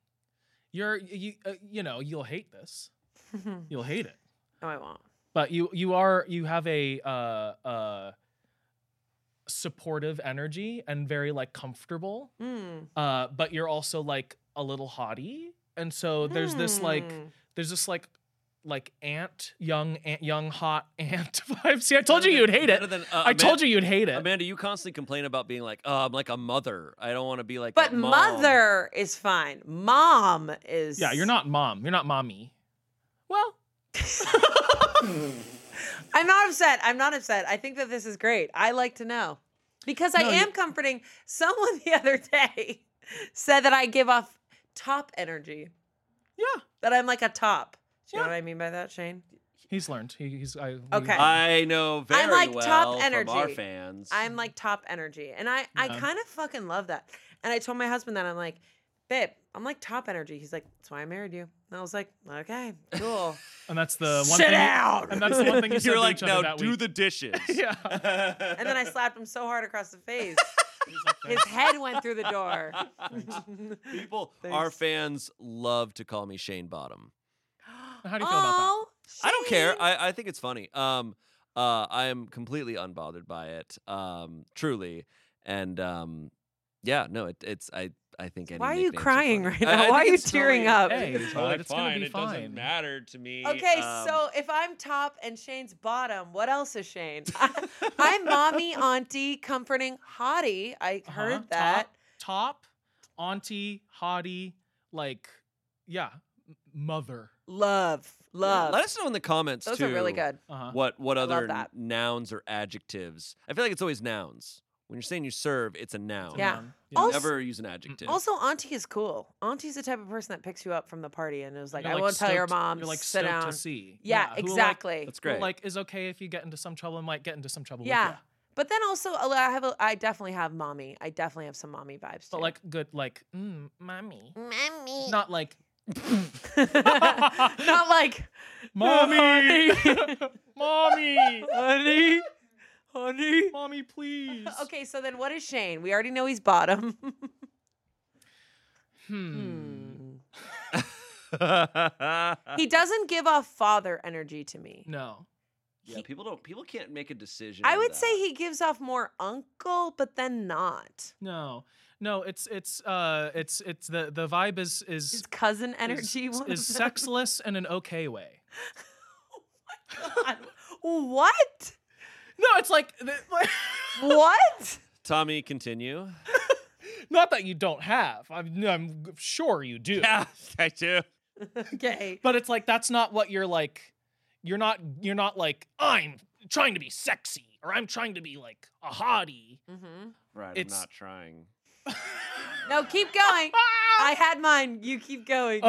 You'll hate this. You'll hate it. No, I won't. But you have a supportive energy and very like comfortable. Mm. But you're also like a little haughty, and so there's this like young hot aunt vibe. See, I told you you'd hate it. Better than, I told you you'd hate it. Amanda, you constantly complain about being like, oh, I'm like a mother. I don't want to be like But a mom. mother is fine. Mom is. Yeah, you're not mom. You're not mommy. Well, I'm not upset. I think that this is great. I like to know. Because I No, am comforting. Someone the other day said that I give off top energy. yeah. That I'm like a top. Do you know Yeah. what I mean by that, Shane? He's learned. Okay. I know very I'm like well top from our energy. fans. I'm like top energy. And I Yeah. kind of fucking love that. And I told my husband that I'm like, babe, I'm like top energy. He's like, that's why I married you. And I was like, okay, cool. And that's the one Sit thing. down. And that's the one thing you said You're to like, each other now that do week. the dishes. Yeah. And then I slapped him so hard across the face. His head went through the door. People, Thanks. our fans love to call me Shane Bottom. How do you feel about that? Oh, I don't care. Shane. I think it's funny. I am completely unbothered by it. Truly. And yeah, no, it's I think any Why are you nicknames crying funny. right I now? Why are think you it's tearing totally- up? Hey, It's bud, totally it's gonna fine. be It doesn't fine. matter to me. Okay, so if I'm top and Shane's bottom, what else is Shane? I'm mommy, auntie, comforting, hottie. I heard that. Top, auntie, hottie, like, yeah, mother. Love. let us know in the comments Those too. are really good. Uh-huh. What love other that. nouns or adjectives? I feel like it's always nouns. When you're saying you serve, it's a noun. Yeah. You Also- never use an adjective. Also, auntie is cool. Auntie's the type of person that picks you up from the party and is like, You're, I won't tell your stoked- mom. You're like sit stoked down. to see. Yeah, who, exactly. That's Like, great. who, like, is okay if you get into some trouble and might get into some trouble Yeah. with you. But then also, I definitely have mommy. I definitely have some mommy vibes too. But like good, like, mommy. mommy. Not like, Not like mommy, mommy, honey, honey. mommy, please. Okay, so then what is Shane? We already know he's bottom. He doesn't give off father energy to me. No. Yeah, people can't make a decision. I on would that. say he gives off more uncle, but then not. No, it's the vibe is His cousin energy is was sexless in an okay way. God. What? No, it's like What? Tommy, continue. not that you don't have. I'm sure you do. Yeah, I do. Okay. But it's like that's not what you're like. You're not like I'm trying to be sexy or I'm trying to be like a hottie. Mm-hmm. Right, It's- I'm not trying. No, keep going. I had mine. You keep going.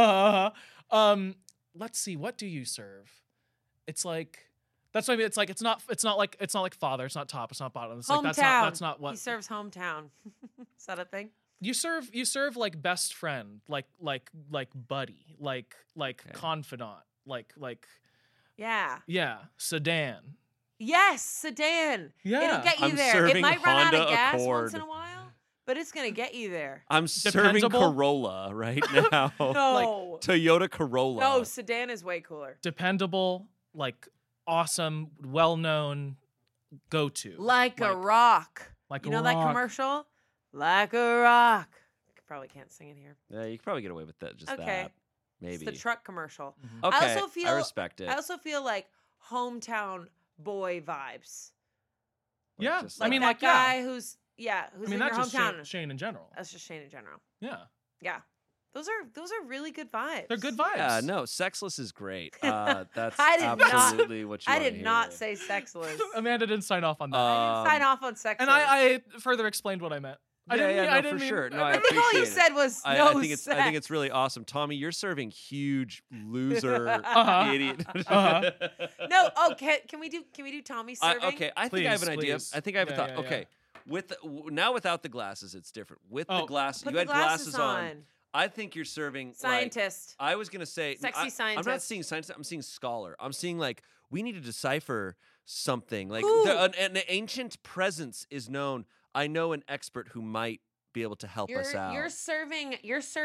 Let's see. What do you serve? It's like that's what I mean. It's like it's not like father. It's not top. It's not bottom. It's like Hometown. that's not what He serves hometown. Is that a thing? you serve. You serve like best friend, like buddy, like Okay. confidant, like Yeah. yeah, sedan. Yes, sedan. Yeah. It'll get you I'm there. It serving might run out of Honda gas Accord. once in a while, but it's gonna get you there. I'm serving Dependable? Corolla right now. No. Toyota Corolla. No, sedan is way cooler. Dependable, like awesome, well known, go to. Like a rock. Like You a know that rock. commercial? Like a rock. Probably can't sing it here. Yeah, you could probably get away with that. Just Okay. that. Maybe. It's the truck commercial. Mhm. Okay. I also feel- I respect it. I also feel like hometown boy vibes. Like, Yeah, just I mean, that like, yeah. guy who's I mean, in that's your just hometown. Shane in general. That's just Shane in general. Yeah, Yeah. Those are really good vibes. they're good vibes. Yeah, no, sexless is great. That's I did not- absolutely what you I wanna did not hear. say sexless. Amanda didn't sign off on that. I didn't sign off on sexless. And I further explained what I meant. I Yeah, didn't, yeah, I no, didn't for mean, sure. No, I I think all you appreciate it. said was I no think sex. it's really awesome, Tommy. You're serving huge loser Uh-huh. idiot. Uh-huh. No, oh, can we do Tommy serving? Okay, I think I have an Please, idea. please. I think I have a Yeah, thought. yeah, yeah. Okay, now without the glasses, it's different. With the Oh. glasses, Put you the had glasses on. on. I think you're serving like, Scientist. I was gonna say Sexy I'm not scientist. seeing scientist. I'm seeing scholar. I'm seeing like we need to decipher something. Like Who? an ancient presence is known. I know an expert who might be able to help us out. You're serving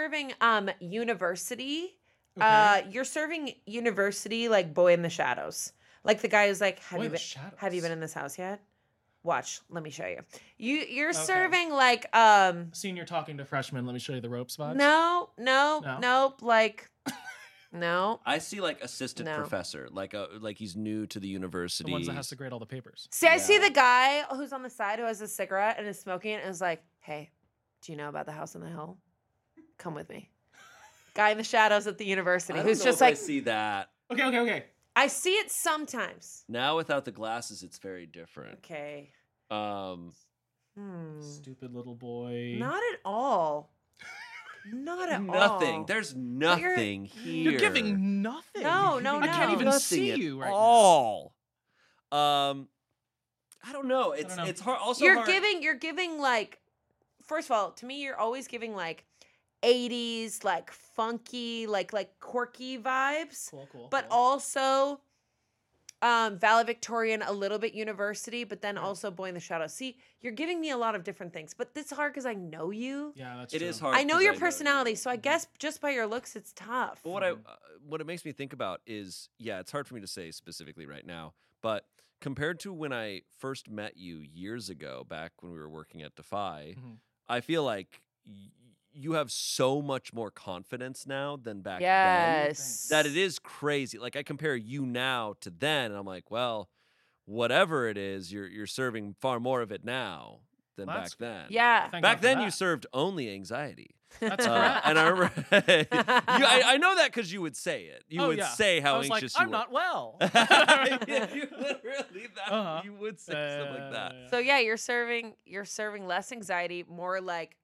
university. Okay. You're serving university like boy in the shadows. Like the guy who's like, Boy in the shadows. have you been in this house yet? Watch, let me show you. You're Okay. serving like Senior talking to freshman. Let me show you the ropes vibes. no, No? nope, like no. I see like assistant No. professor, like he's new to the university. The ones that has to grade all the papers. See, I see Yeah. the guy who's on the side who has a cigarette and is smoking it and is like, hey, do you know about the house on the hill? Come with me. Guy in the shadows at the university I don't who's know just if I like, see that. Okay. I see it sometimes. Now without the glasses, it's very different. Okay. Um, Hmm. Stupid little boy. Not at all. Not at Nothing. all. Here. You're giving nothing. No, no, I can't no. even Nothing see at you right all. I don't know. It's know. it's hard. Also, You're hard. giving like, first of all, to me, you're always giving like 80s, like funky, like quirky vibes, Cool. but also valedictorian, a little bit university, but then also Boy in the Shadows. See, you're giving me a lot of different things, but it's hard because I know you. Yeah, that's It true. is hard. I know 'cause your you. personality, so I guess just by your looks, it's tough. But what it makes me think about is, yeah, it's hard for me to say specifically right now, but compared to when I first met you years ago, back when we were working at Defy, Mhm. I feel like you have so much more confidence now than back then. Yes. That it is crazy. Like I compare you now to then, and I'm like, well, whatever it is, you're serving far more of it now than That's back then. Yeah. Thank Back God for then, you that. served only anxiety. That's correct. And I remember, I know that because you would say it. You would say how I was anxious like, you I'm were. not well. You literally you would say stuff like that. So yeah, you're serving less anxiety, more like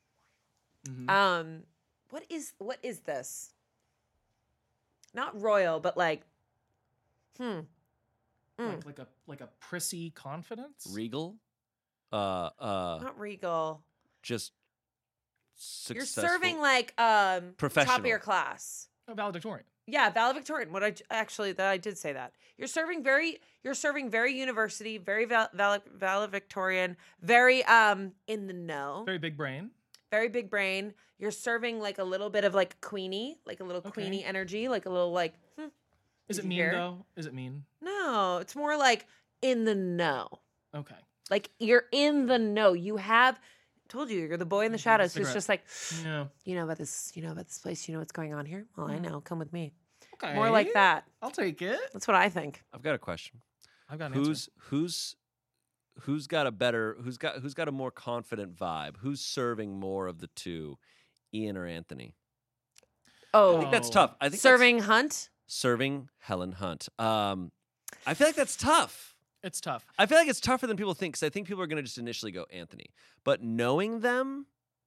Mhm. what is this? Not royal, but like Like a prissy confidence. Regal, not regal. just You're successful. serving like Professional. top of your class. A valedictorian. Yeah, valedictorian. I did say that. You're serving very university, very valedictorian, very in the know. Very big brain. Very big brain. You're serving like a little bit of like Queenie, like a little Okay. Queenie energy, like a little like. Is Did it you mean hear? though? Is it mean? No, it's more like in the know. Okay. Like you're in the know. You have told you you're the boy in the shadows who's Cigarette. just like, Yeah. you know about this place. You know what's going on here. Well, I know. Come with me. Okay. More like that. I'll take it. That's what I think. I've got a question. I've got an answer. Who's got a more confident vibe? Who's serving more of the two, Ian or Anthony? Oh, I think that's tough. I think serving Hunt. serving Helen Hunt. I feel like that's tough. It's tough. I feel like it's tougher than people think because I think people are going to just initially go Anthony. But knowing them,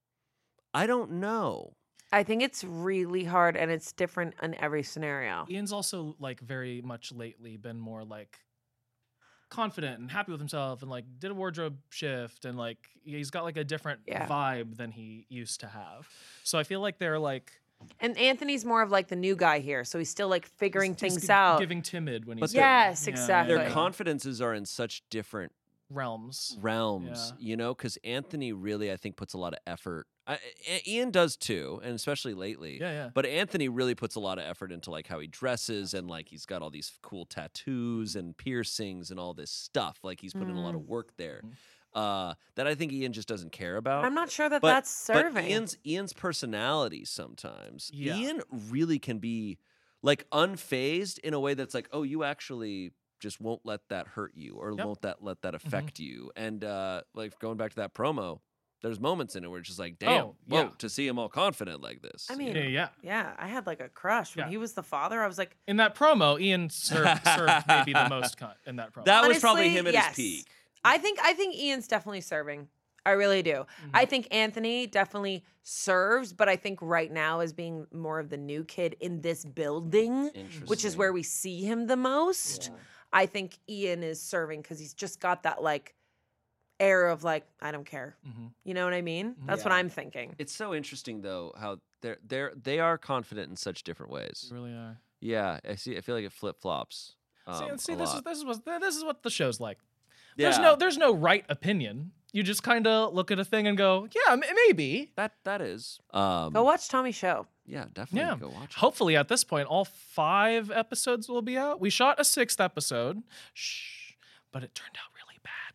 I don't know. I think it's really hard and it's different in every scenario. Ian's also like very much lately been more like confident and happy with himself and like did a wardrobe shift and like he's got like a different Yeah. vibe than he used to have. So I feel like they're like And Anthony's more of like the new guy here, so he's still like figuring he's things gi- out. giving timid when But he's they're- Yes, Yeah, exactly. Their Right. confidences are in such different realms. realms, Yeah. you know, because Anthony really, I think, puts a lot of effort. Ian does too, and especially lately. Yeah. But Anthony really puts a lot of effort into like how he dresses and like he's got all these cool tattoos and piercings and all this stuff. Like he's put in a lot of work there that I think Ian just doesn't care about. I'm not sure that But- that's serving. But Ian's personality sometimes. Yeah. Ian really can be like unfazed in a way that's like, oh, you actually just won't let that hurt you or Yep. won't let that affect you. And like going back to that promo, there's moments in it where it's just like, damn, Oh, whoa, yeah. to see him all confident like this. I mean, Yeah. I had like a crush when Yeah. he was the father. I was like, In that promo, Ian served maybe the most in that promo. that was probably honestly, him at yes. his peak. I think Ian's definitely serving. I really do. I think Anthony definitely serves, but I think right now as being more of the new kid in this building, which is where we see him the most. I think Ian is serving because he's just got that like air of like, I don't care. You know what I mean? That's what Yeah. I'm thinking. It's so interesting though how they are confident in such different ways. You really are. Yeah, I feel like it flip flops. See, this is what the show's like. Yeah. There's no right opinion. You just kind of look at a thing and go, yeah, maybe. That is. Go watch Tommy's show. Yeah, definitely Yeah. go watch it. Hopefully, at this point, all 5 episodes will be out. We shot a 6th episode, but it turned out really bad.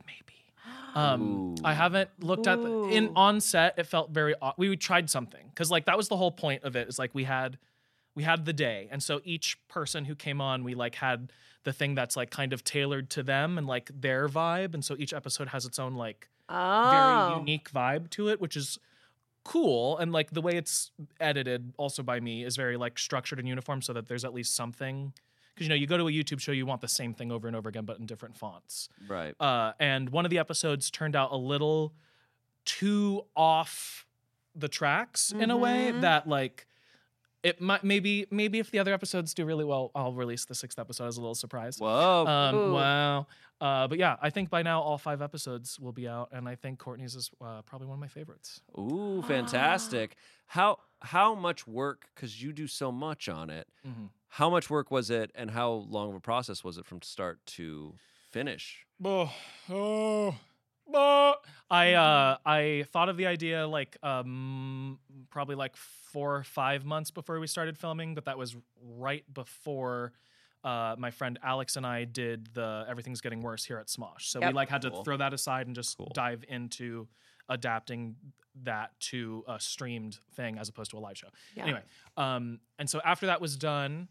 Maybe. I haven't looked at on set. It felt very. We tried something because like that was the whole point of it. Is like we had the day, and so each person who came on, we like had the thing that's like kind of tailored to them and like their vibe, and so each episode has its own like very unique vibe to it, which is cool. And like the way it's edited also by me is very like structured and uniform so that there's at least something, because you go to a YouTube show, you want the same thing over and over again but in different fonts, Right. and one of the episodes turned out a little too off the tracks in a way that like it might maybe if the other episodes do really well, I'll release the 6th episode as a little surprise. Whoa. Ooh. Wow. But yeah, I think by now all 5 episodes will be out, and I think Courtney's is probably one of my favorites. Ooh, fantastic. How much work, because you do so much on it, how much work was it, and how long of a process was it from start to finish? I thought of the idea like probably like 4 or 5 months before we started filming, but that was right before my friend Alex and I did the Everything's Getting Worse here at Smosh. So we like had to throw that aside and just dive into adapting that to a streamed thing as opposed to a live show. Yeah. Anyway, and so after that was done,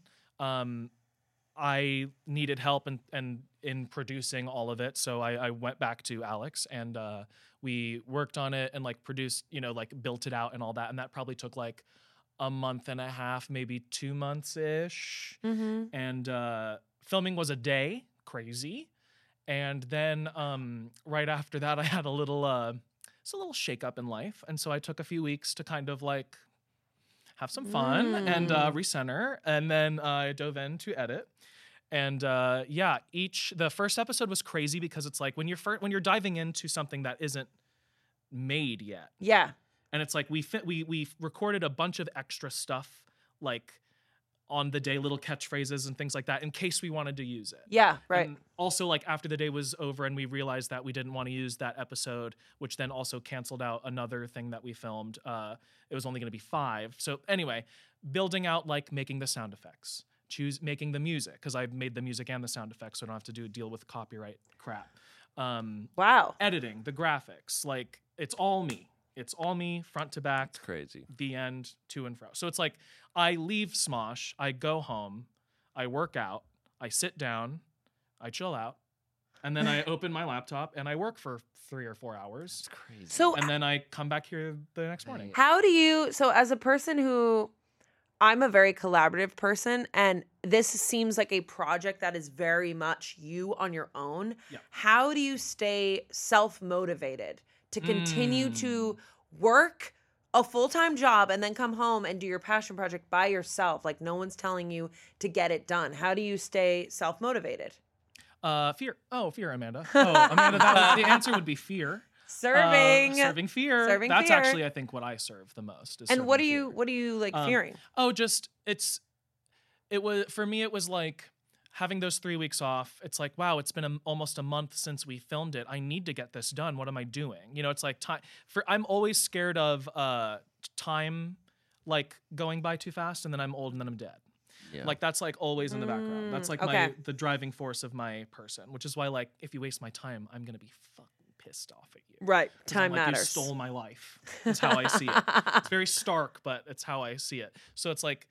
I needed help and in producing all of it. So I went back to Alex and we worked on it and like produced, like built it out and all that. And that probably took like a month and a half, maybe 2 months-ish. And filming was a day, crazy. And then right after that, I had a little shake up in life. And so I took a few weeks to kind of like have some fun and recenter. And then I dove in to edit. And the first episode was crazy because it's like when you're diving into something that isn't made yet. Yeah. And it's like we recorded a bunch of extra stuff like on the day, little catchphrases and things like that in case we wanted to use it. Yeah, right. And also, like after the day was over and we realized that we didn't want to use that episode, which then also canceled out another thing that we filmed. It was only going to be 5. So anyway, building out like making the sound effects, making the music, because I've made the music and the sound effects, so I don't have to deal with copyright crap. Wow. Editing, the graphics, like it's all me. It's all me, front to back. It's crazy. The end, to and fro. So it's like I leave Smosh, I go home, I work out, I sit down, I chill out, and then I open my laptop and I work for 3 or 4 hours. It's crazy. So And then I come back here the next morning. how do you, so as a person who, I'm a very collaborative person, and this seems like a project that is very much you on your own. Yeah. How do you stay self-motivated to continue to work a full-time job and then come home and do your passion project by yourself? Like no one's telling you to get it done. How do you stay self-motivated? Fear. Oh, fear, Amanda. Amanda, the answer would be fear. Serving. Serving fear. Serving That's fear. actually, I think, what I serve the most. Is And what serving are fear. you like fearing? Oh, just it was for me. It was like having those 3 weeks off. It's like, wow, it's been almost a month since we filmed it. I need to get this done. What am I doing? It's like time. I'm always scared of time, like going by too fast, and then I'm old and then I'm dead. Yeah. Like that's like always in the background. That's like okay. the driving force of my person, which is why like if you waste my time, I'm gonna be fucking pissed off at you. Right. 'Cause Time I'm like, matters. You stole my life. That's how I see it. It's very stark, but it's how I see it. So it's like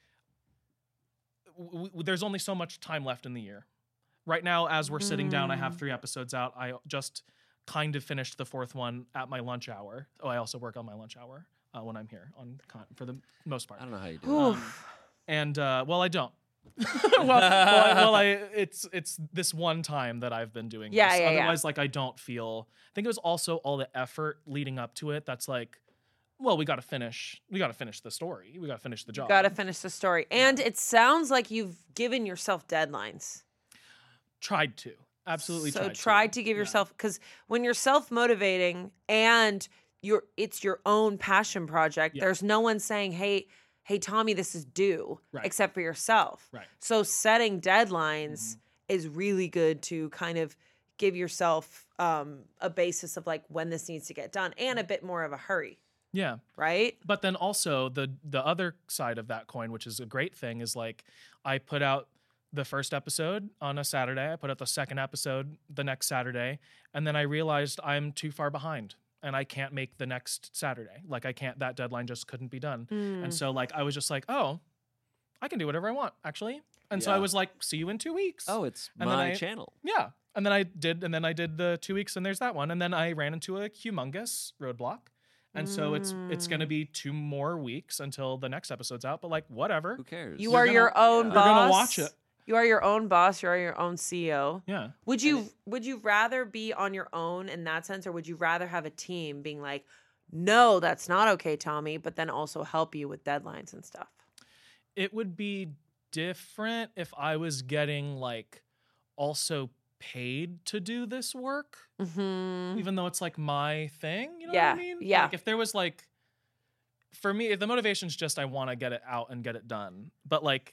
there's only so much time left in the year. Right now, as we're sitting down, I have 3 episodes out. I just kind of finished the 4th one at my lunch hour. Oh, I also work on my lunch hour when I'm here for the most part. I don't know how you do it. And well, I don't. It's this one time that I've been doing Yeah, this. yeah, yeah. Otherwise, like I don't feel. I think it was also all the effort leading up to it. That's like, well, we got to finish the story. We got to finish the job. Got to finish the story. And it sounds like you've given yourself deadlines. Tried to. Absolutely So tried tried to give yourself, because when you're self-motivating and it's your own passion project, there's no one saying, hey, Tommy, this is due, except for yourself. Right. So setting deadlines is really good to kind of give yourself a basis of like when this needs to get done and a bit more of a hurry. Yeah. Right? But then also the other side of that coin, which is a great thing, is like I put out the first episode on a Saturday. I put out the second episode the next Saturday. And then I realized I'm too far behind and I can't make the next Saturday. Like that deadline just couldn't be done. And so like, I was just like, oh, I can do whatever I want actually. And so I was like, see you in 2 weeks. Oh, it's And then my channel. Yeah. And then I did the 2 weeks and there's that one. And then I ran into a humongous roadblock. And so it's going to be 2 more weeks until the next episode's out. But like, whatever. Who cares? You are your own boss. You're going to watch it. You are your own boss. You are your own CEO. Yeah. Would you rather be on your own in that sense, or would you rather have a team being like, no, that's not okay, Tommy, but then also help you with deadlines and stuff. It would be different if I was getting like also paid to do this work, Mm-hmm. even though it's like my thing. You know Yeah, what I mean? yeah. Like if there was like, for me, if the motivation's just I want to get it out and get it done. But like,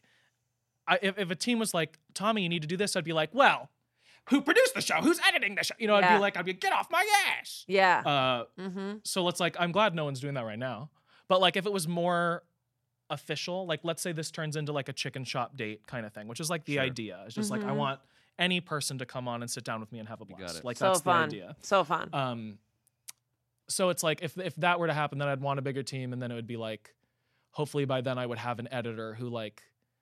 if a team was like, Tommy, you need to do this, I'd be like, well, who produced the show? Who's editing the show? You know, Yeah. I'd be get off my ass. Yeah. Mm-hmm. So it's like, I'm glad no one's doing that right now. But like, if it was more official, like let's say this turns into like a chicken shop date kind of thing, which is like the Sure. idea. It's just like, I want any person to come on and sit down with me and have a got blast. it. Like So that's fun. the idea. So fun. So it's like, if that were to happen, then I'd want a bigger team. And then it would be like, hopefully by then I would have an editor who like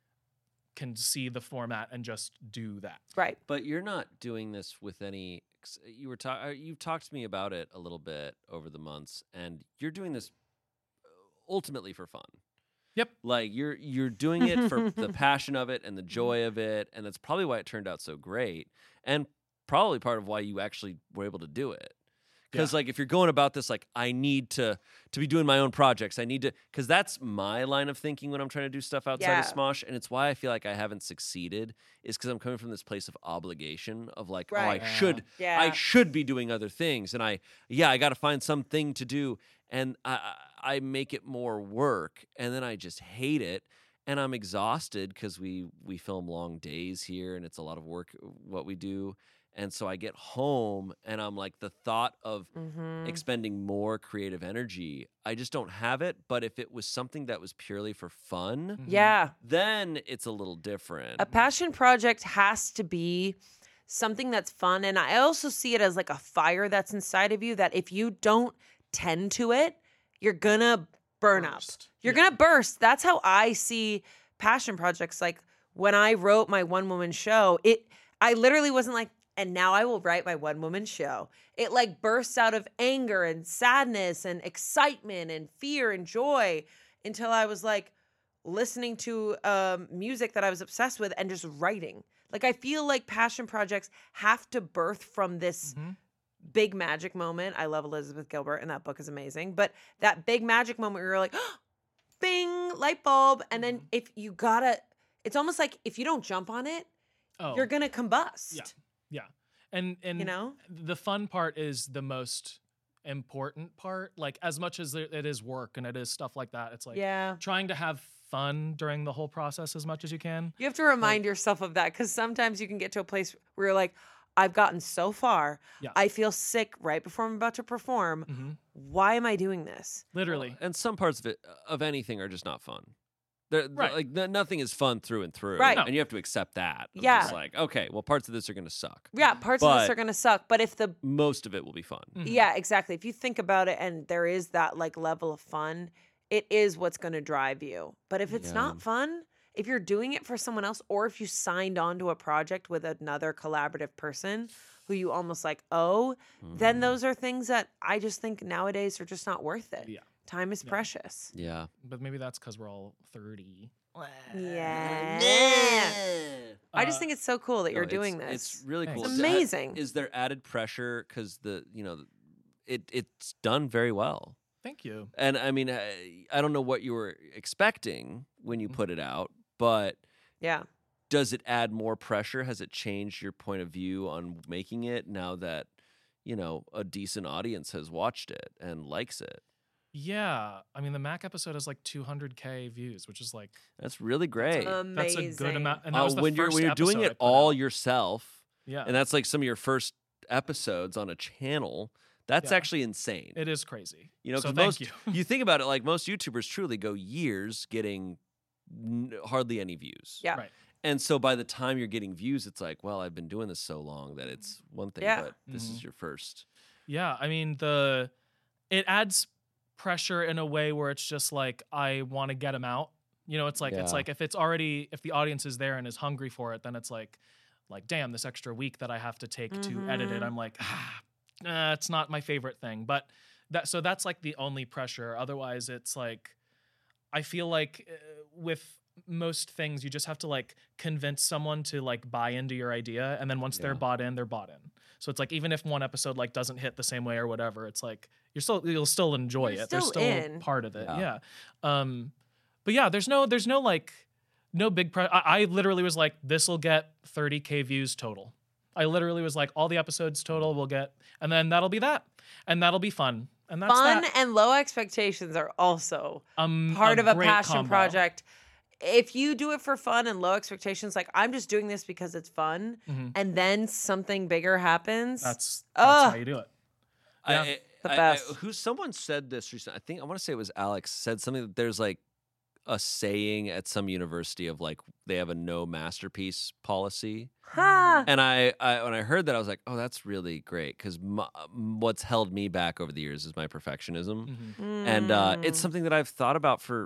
can see the format and just do that. Right. But you're not doing this with any. You've talked to me about it a little bit over the months, and you're doing this ultimately for fun. Yep. Like you're doing it for the passion of it and the joy of it, and that's probably why it turned out so great, and probably part of why you actually were able to do it. Because like if you're going about this like I need to be doing my own projects, I need to, because that's my line of thinking when I'm trying to do stuff outside of Yeah. Smosh, and it's why I feel like I haven't succeeded, is because I'm coming from this place of obligation of like, Right. oh, Yeah. I should be doing other things, and I got to find something to do, and I make it more work, and then I just hate it, and I'm exhausted because we film long days here, and it's a lot of work what we do. And so I get home and I'm like, the thought of Mm-hmm. expending more creative energy, I just don't have it. But if it was something that was purely for fun, Yeah. then it's a little different. A passion project has to be something that's fun. And I also see it as like a fire that's inside of you that if you don't tend to it, you're gonna burn up. Burst. You're Yeah. gonna burst. That's how I see passion projects. Like when I wrote my one woman show, I literally wasn't like, and now I will write my one woman show. It like bursts out of anger and sadness and excitement and fear and joy until I was like listening to music that I was obsessed with and just writing. Like I feel like passion projects have to birth from this big magic moment. I love Elizabeth Gilbert and that book is amazing. But that big magic moment where you're like, bing, light bulb. And then if you it's almost like if you don't jump on it, Oh, you're going to combust. Yeah. Yeah. And You know? the fun part is the most important part. Like as much as it is work and it is stuff like that, it's like Yeah. trying to have fun during the whole process as much as you can. You have to remind yourself of that because sometimes you can get to a place where you're like, I've gotten so far. Yeah. I feel sick right before I'm about to perform. Mhm. Why am I doing this? Literally. And some parts of it, of anything, are just not fun. Right. Like nothing is fun through and through. Right. And you have to accept that. Of Yeah. Just like, okay, well, parts of this are going to suck. Yeah, parts of this But- are going to suck. But if the Most of it will be fun. Yeah, exactly. If you think about it and there is that like level of fun, it is what's going to drive you. But if it's Yeah. not fun, if you're doing it for someone else or if you signed on to a project with another collaborative person who you almost like owe, then those are things that I just think nowadays are just not worth it. Yeah. Time is precious. Yeah. But maybe that's because we're all 30. Yeah. I just Uh, think it's so cool that you're No, doing it's- this. It's really Thanks. cool. It's amazing. Is there added pressure because it's done very well? Thank you. And I mean, I don't know what you were expecting when you put it out, but Yeah. does it add more pressure? Has it changed your point of view on making it now that a decent audience has watched it and likes it? Yeah. I mean, the Mac episode has like 200K views, which is like, That's really great. Amazing. that's a good amount. And that was the when first you're doing episode I it put all out. yourself, Yeah. and that's like some of your first episodes on a channel. That's Yeah. actually insane. It is crazy. You know, so 'cause thank most you. you think about it, like most YouTubers truly go years getting hardly any views. Yeah. Right. And so by the time you're getting views, it's like, well, I've been doing this so long that it's one thing, Yeah. but this is your first. Yeah, I mean it adds pressure in a way where it's just like I want to get them out. You know, it's like Yeah. if the audience is there and is hungry for it, then it's like damn, this extra week that I have to take to edit it. I'm like, it's not my favorite thing. But that's like the only pressure. Otherwise, it's like I feel like with most things you just have to like convince someone to like buy into your idea, and then once they're bought in, they're bought in. So it's like even if one episode like doesn't hit the same way or whatever, it's like you'll still enjoy You're it. There's still still in. part of it. Yeah. Yeah. But yeah, there's no like no big I literally was like, this will get 30K views total. I literally was like, all the episodes total will get, and then that'll be that, and that'll be fun, and that's Fun that. and low expectations are also part of a great passion combo. project. If you do it for fun and low expectations, like I'm just doing this because it's fun, and then something bigger happens. That's Ugh. how you do it. Yeah. The best. Someone said this recently. I want to say it was Alex said something that there's like a saying at some university of like they have a no masterpiece policy. Ha! And I when I heard that, I was like, oh, that's really great because what's held me back over the years is my perfectionism, and it's something that I've thought about for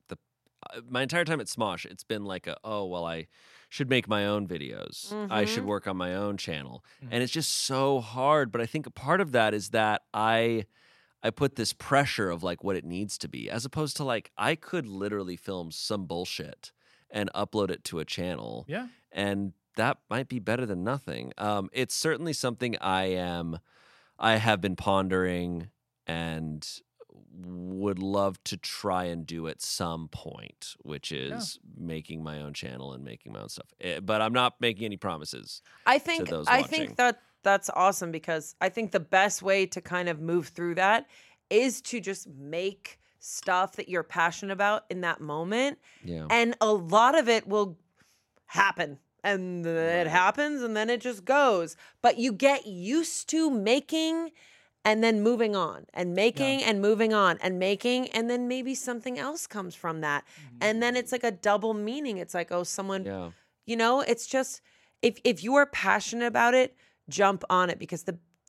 my entire time at Smosh. It's been like I should make my own videos. I should work on my own channel, and it's just so hard. But I think a part of that is that I put this pressure of like what it needs to be, as opposed to like I could literally film some bullshit and upload it to a channel, Yeah. and that might be better than nothing. It's certainly something I have been pondering and would love to try and do at some point, which is making my own channel and making my own stuff. But I'm not making any promises. I think to those I watching. think that's awesome because I think the best way to kind of move through that is to just make stuff that you're passionate about in that moment. Yeah. And a lot of it will happen. And it happens and then it just goes. But you get used to making and then moving on and making and moving on and making, and then maybe something else comes from that. And then it's like a double meaning. It's like, oh, someone, you know, it's just, if you are passionate about it, jump on it, because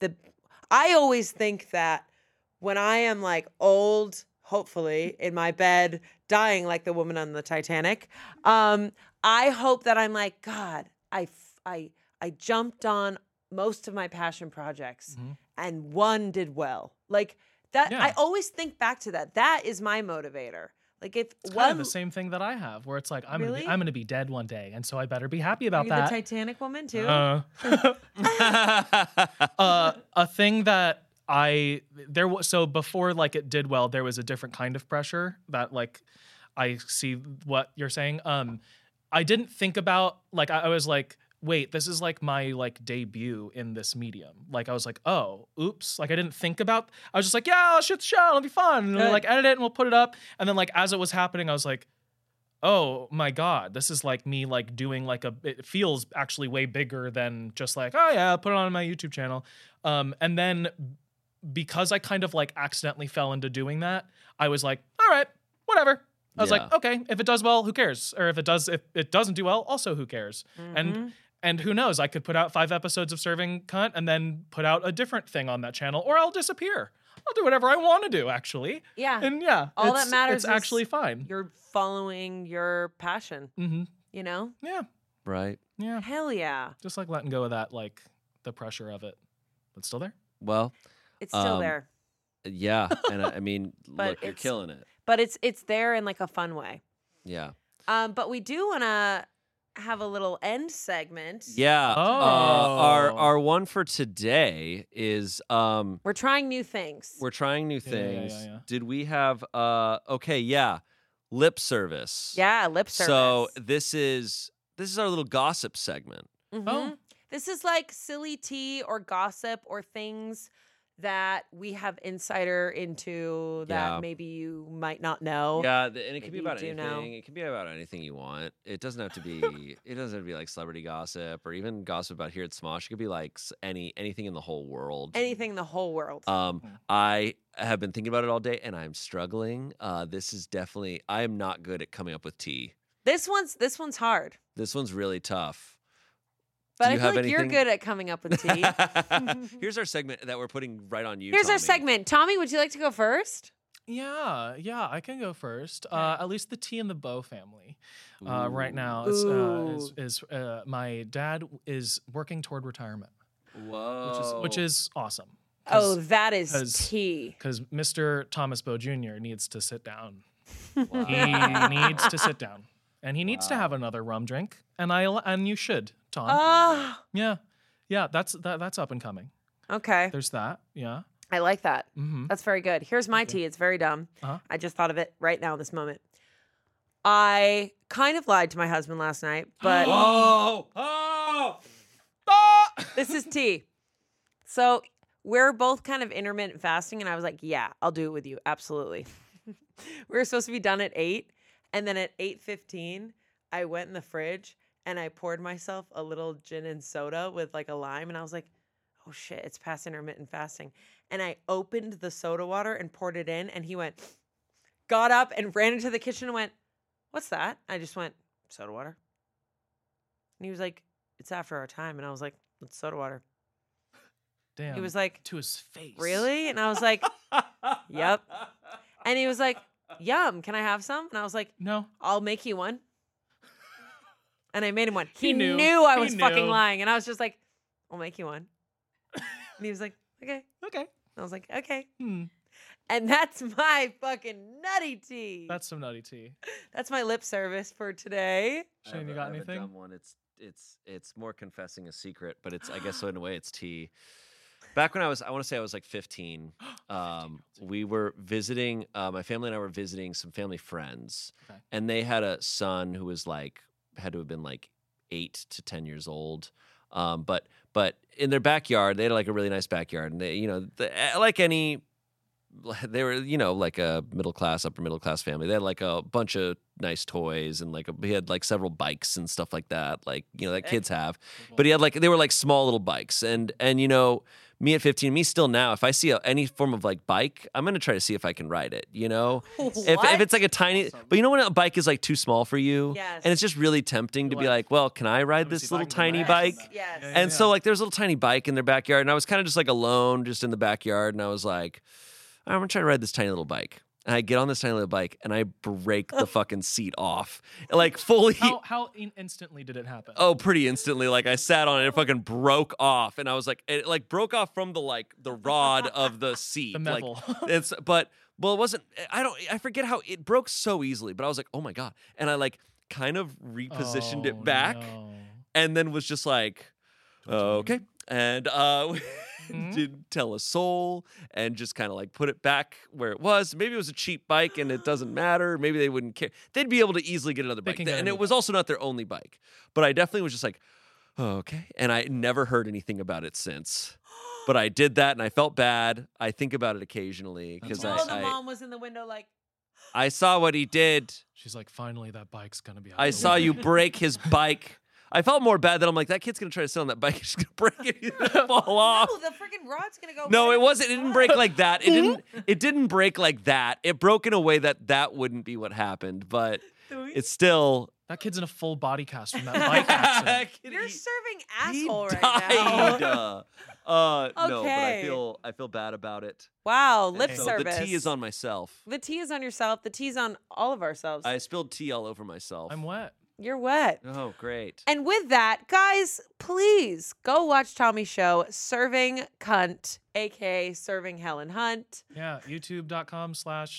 I always think that when I am like old, hopefully in my bed, dying like the woman on the Titanic, I hope that I'm like, God, I jumped on most of my passion projects and one did well. Like that, I always think back to that. That is my motivator. Like if It's one, kind of the same thing that I have, where it's like I'm gonna be dead one day, and so I better be happy about are you that. the Titanic woman too? A thing that there was, so before like it did well, there was a different kind of pressure that like I see what you're saying. I didn't think about like I was like, wait, this is like my like debut in this medium. Like I was like, oh, oops. Like I didn't think about. I was just like, yeah, I'll shoot the show. It'll be fun. And we'll like edit it and we'll put it up. And then like as it was happening, I was like, oh my God, this is like me like doing like it feels actually way bigger than just like, oh yeah, I'll put it on my YouTube channel. And then because I kind of like accidentally fell into doing that, I was like, all right, whatever. I was like, okay, if it does well, who cares? Or if it doesn't do well, also who cares? And who knows? I could put out 5 episodes of Serving Cunt and then put out a different thing on that channel, or I'll disappear. I'll do whatever I want to do, actually. Yeah. And all that matters it's is actually fine. You're following your passion. You know? Yeah. Right. Yeah. Hell yeah. Just like letting go of that, like the pressure of it. But still there. Well, It's still there. yeah. And I mean, But look, you're killing it. But it's there in like a fun way. Yeah. But we do want to have a little end segment. Yeah. Oh. Our one for today is We're trying new things. we're trying new things. yeah. Did we have lip service? Yeah, lip service. So this is our little gossip segment. Oh. This is like silly tea or gossip or things that we have insider into that Yeah. maybe you might not know. Yeah, and it can Maybe be you about do anything. know. It can be about anything you want. It doesn't have to be. It doesn't have to be like celebrity gossip or even gossip about here at Smosh. It could be like anything in the whole world. Anything in the whole world. I have been thinking about it all day, and I'm struggling. This is definitely. I am not good at coming up with tea. This one's hard. This one's really tough. But Do you I feel have like you're anything? good at coming up with tea. Here's our segment that we're putting right on you. Here's our Tommy. segment. Tommy, would you like to go first? Yeah, I can go first. At least the T and the Bow family. Right now is my dad is working toward retirement, Whoa. which is awesome. Oh, that is 'cause- tea. Because Mr. Thomas Bow Jr. needs to sit down. Wow. He needs to sit down, and he needs to have another rum drink. And you should, Tom. Oh, Yeah, that's up and coming. okay. There's that. Yeah. I like that. Mm-hmm. That's very good. Here's my tea. It's very dumb. Uh-huh. I just thought of it right now in this moment. I kind of lied to my husband last night, but this is tea. So we're both kind of intermittent fasting, and I was like, yeah, I'll do it with you. Absolutely. We were supposed to be done at 8, and then at 8:15, I went in the fridge, and I poured myself a little gin and soda with like a lime, and I was like, oh shit, it's past intermittent fasting. And I opened the soda water and poured it in, and he got up and ran into the kitchen and went, what's that? I just went, soda water. And he was like, it's after our time. And I was like, it's soda water. Damn. He was like, to his face. really? And I was like, yep. And he was like, yum, can I have some? And I was like, No. I'll make you one. And I made him one. He knew. I He was fucking knew. lying. And I was just like, I'll make you one. And he was like, okay. Okay. I was like, okay. Hmm. And that's my fucking nutty tea. That's some nutty tea. That's my lip service for today. Shane, you got I have anything? A dumb one. It's more confessing a secret, but it's I guess in a way it's tea. Back when I want to say I was like 15. We were visiting. My family and I were visiting some family friends, Okay. and they had a son who was had to have been 8 to 10 years old. But in their backyard, they had like a really nice backyard, and they they were like a upper middle class family. They had like a bunch of nice toys, and we had like several bikes and stuff like that, that kids have. But he had they were like small little bikes, and me at 15, me still now, if I see any form of bike, I'm gonna try to see if I can ride it. If it's like a tiny, but when a bike is too small for you, Yes. and it's just really tempting to be like, well, can I ride Let me this see if I little can tiny ride bike? that. Yes. Yeah, And so there's a little tiny bike in their backyard, and I was kind of just alone, just in the backyard, and I was like, I'm gonna try to ride this tiny little bike. And I get on this tiny little bike, and I break the fucking seat off, fully. How instantly did it happen? Oh, pretty instantly. I sat on it, it fucking broke off, and I was it broke off from the rod of the seat. The metal. It wasn't. I forget how it broke so easily, but I was like, oh my god, and I kind of repositioned it back, No. and then was just like, okay, and didn't tell a soul, and just kind of put it back where it was. Maybe it was a cheap bike and it doesn't matter. Maybe they wouldn't care. They'd be able to easily get another bike. can get And a it new was also not their only bike. But I definitely was just like, oh, okay. And I never heard anything about it since. But I did that and I felt bad. I think about it occasionally because Oh, the mom was in the window I saw what he did. She's like, finally, that bike's gonna be out. I the saw way. you break his bike. I felt more bad that I'm like, that kid's going to try to sit on that bike. He's going to break it. He's going to fall off. no, the freaking rod's going to go. No, right it in wasn't. It his didn't butt. break like that. It didn't break like that. It broke in a way that wouldn't be what happened. But it's still. That kid's in a full body cast from that bike accident. You're serving He asshole right died. now. No, but Okay. I feel bad about it. Wow, lip So service. the tea is on myself. The tea is on yourself. The tea's on all of ourselves. I spilled tea all over myself. I'm wet. You're wet. Oh, great. And with that, guys, please go watch Tommy's show, Serving Cunt, aka Serving Helen Hunt. Yeah, youtube.com/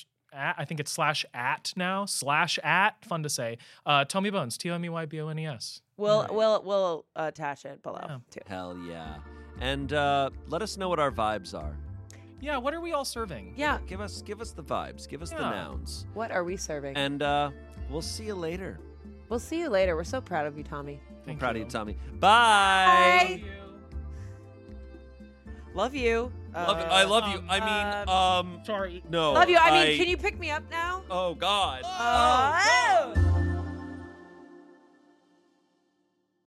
I think it's /@ now. /@ fun to say. Tommy Bones, TOMEYBONES. We'll attach it below Yeah. too. Hell yeah. And let us know what our vibes are. Yeah, what are we all serving? Yeah. Give us the vibes. Give us the Yeah. nouns. What are we serving? And we'll see you later. We'll see you later. We're so proud of you, Tommy. I'm proud of you, Tommy. Bye. Bye. Love you. I love you. I mean, Sorry. no. love you. I mean, can you pick me up now? Oh God. Oh.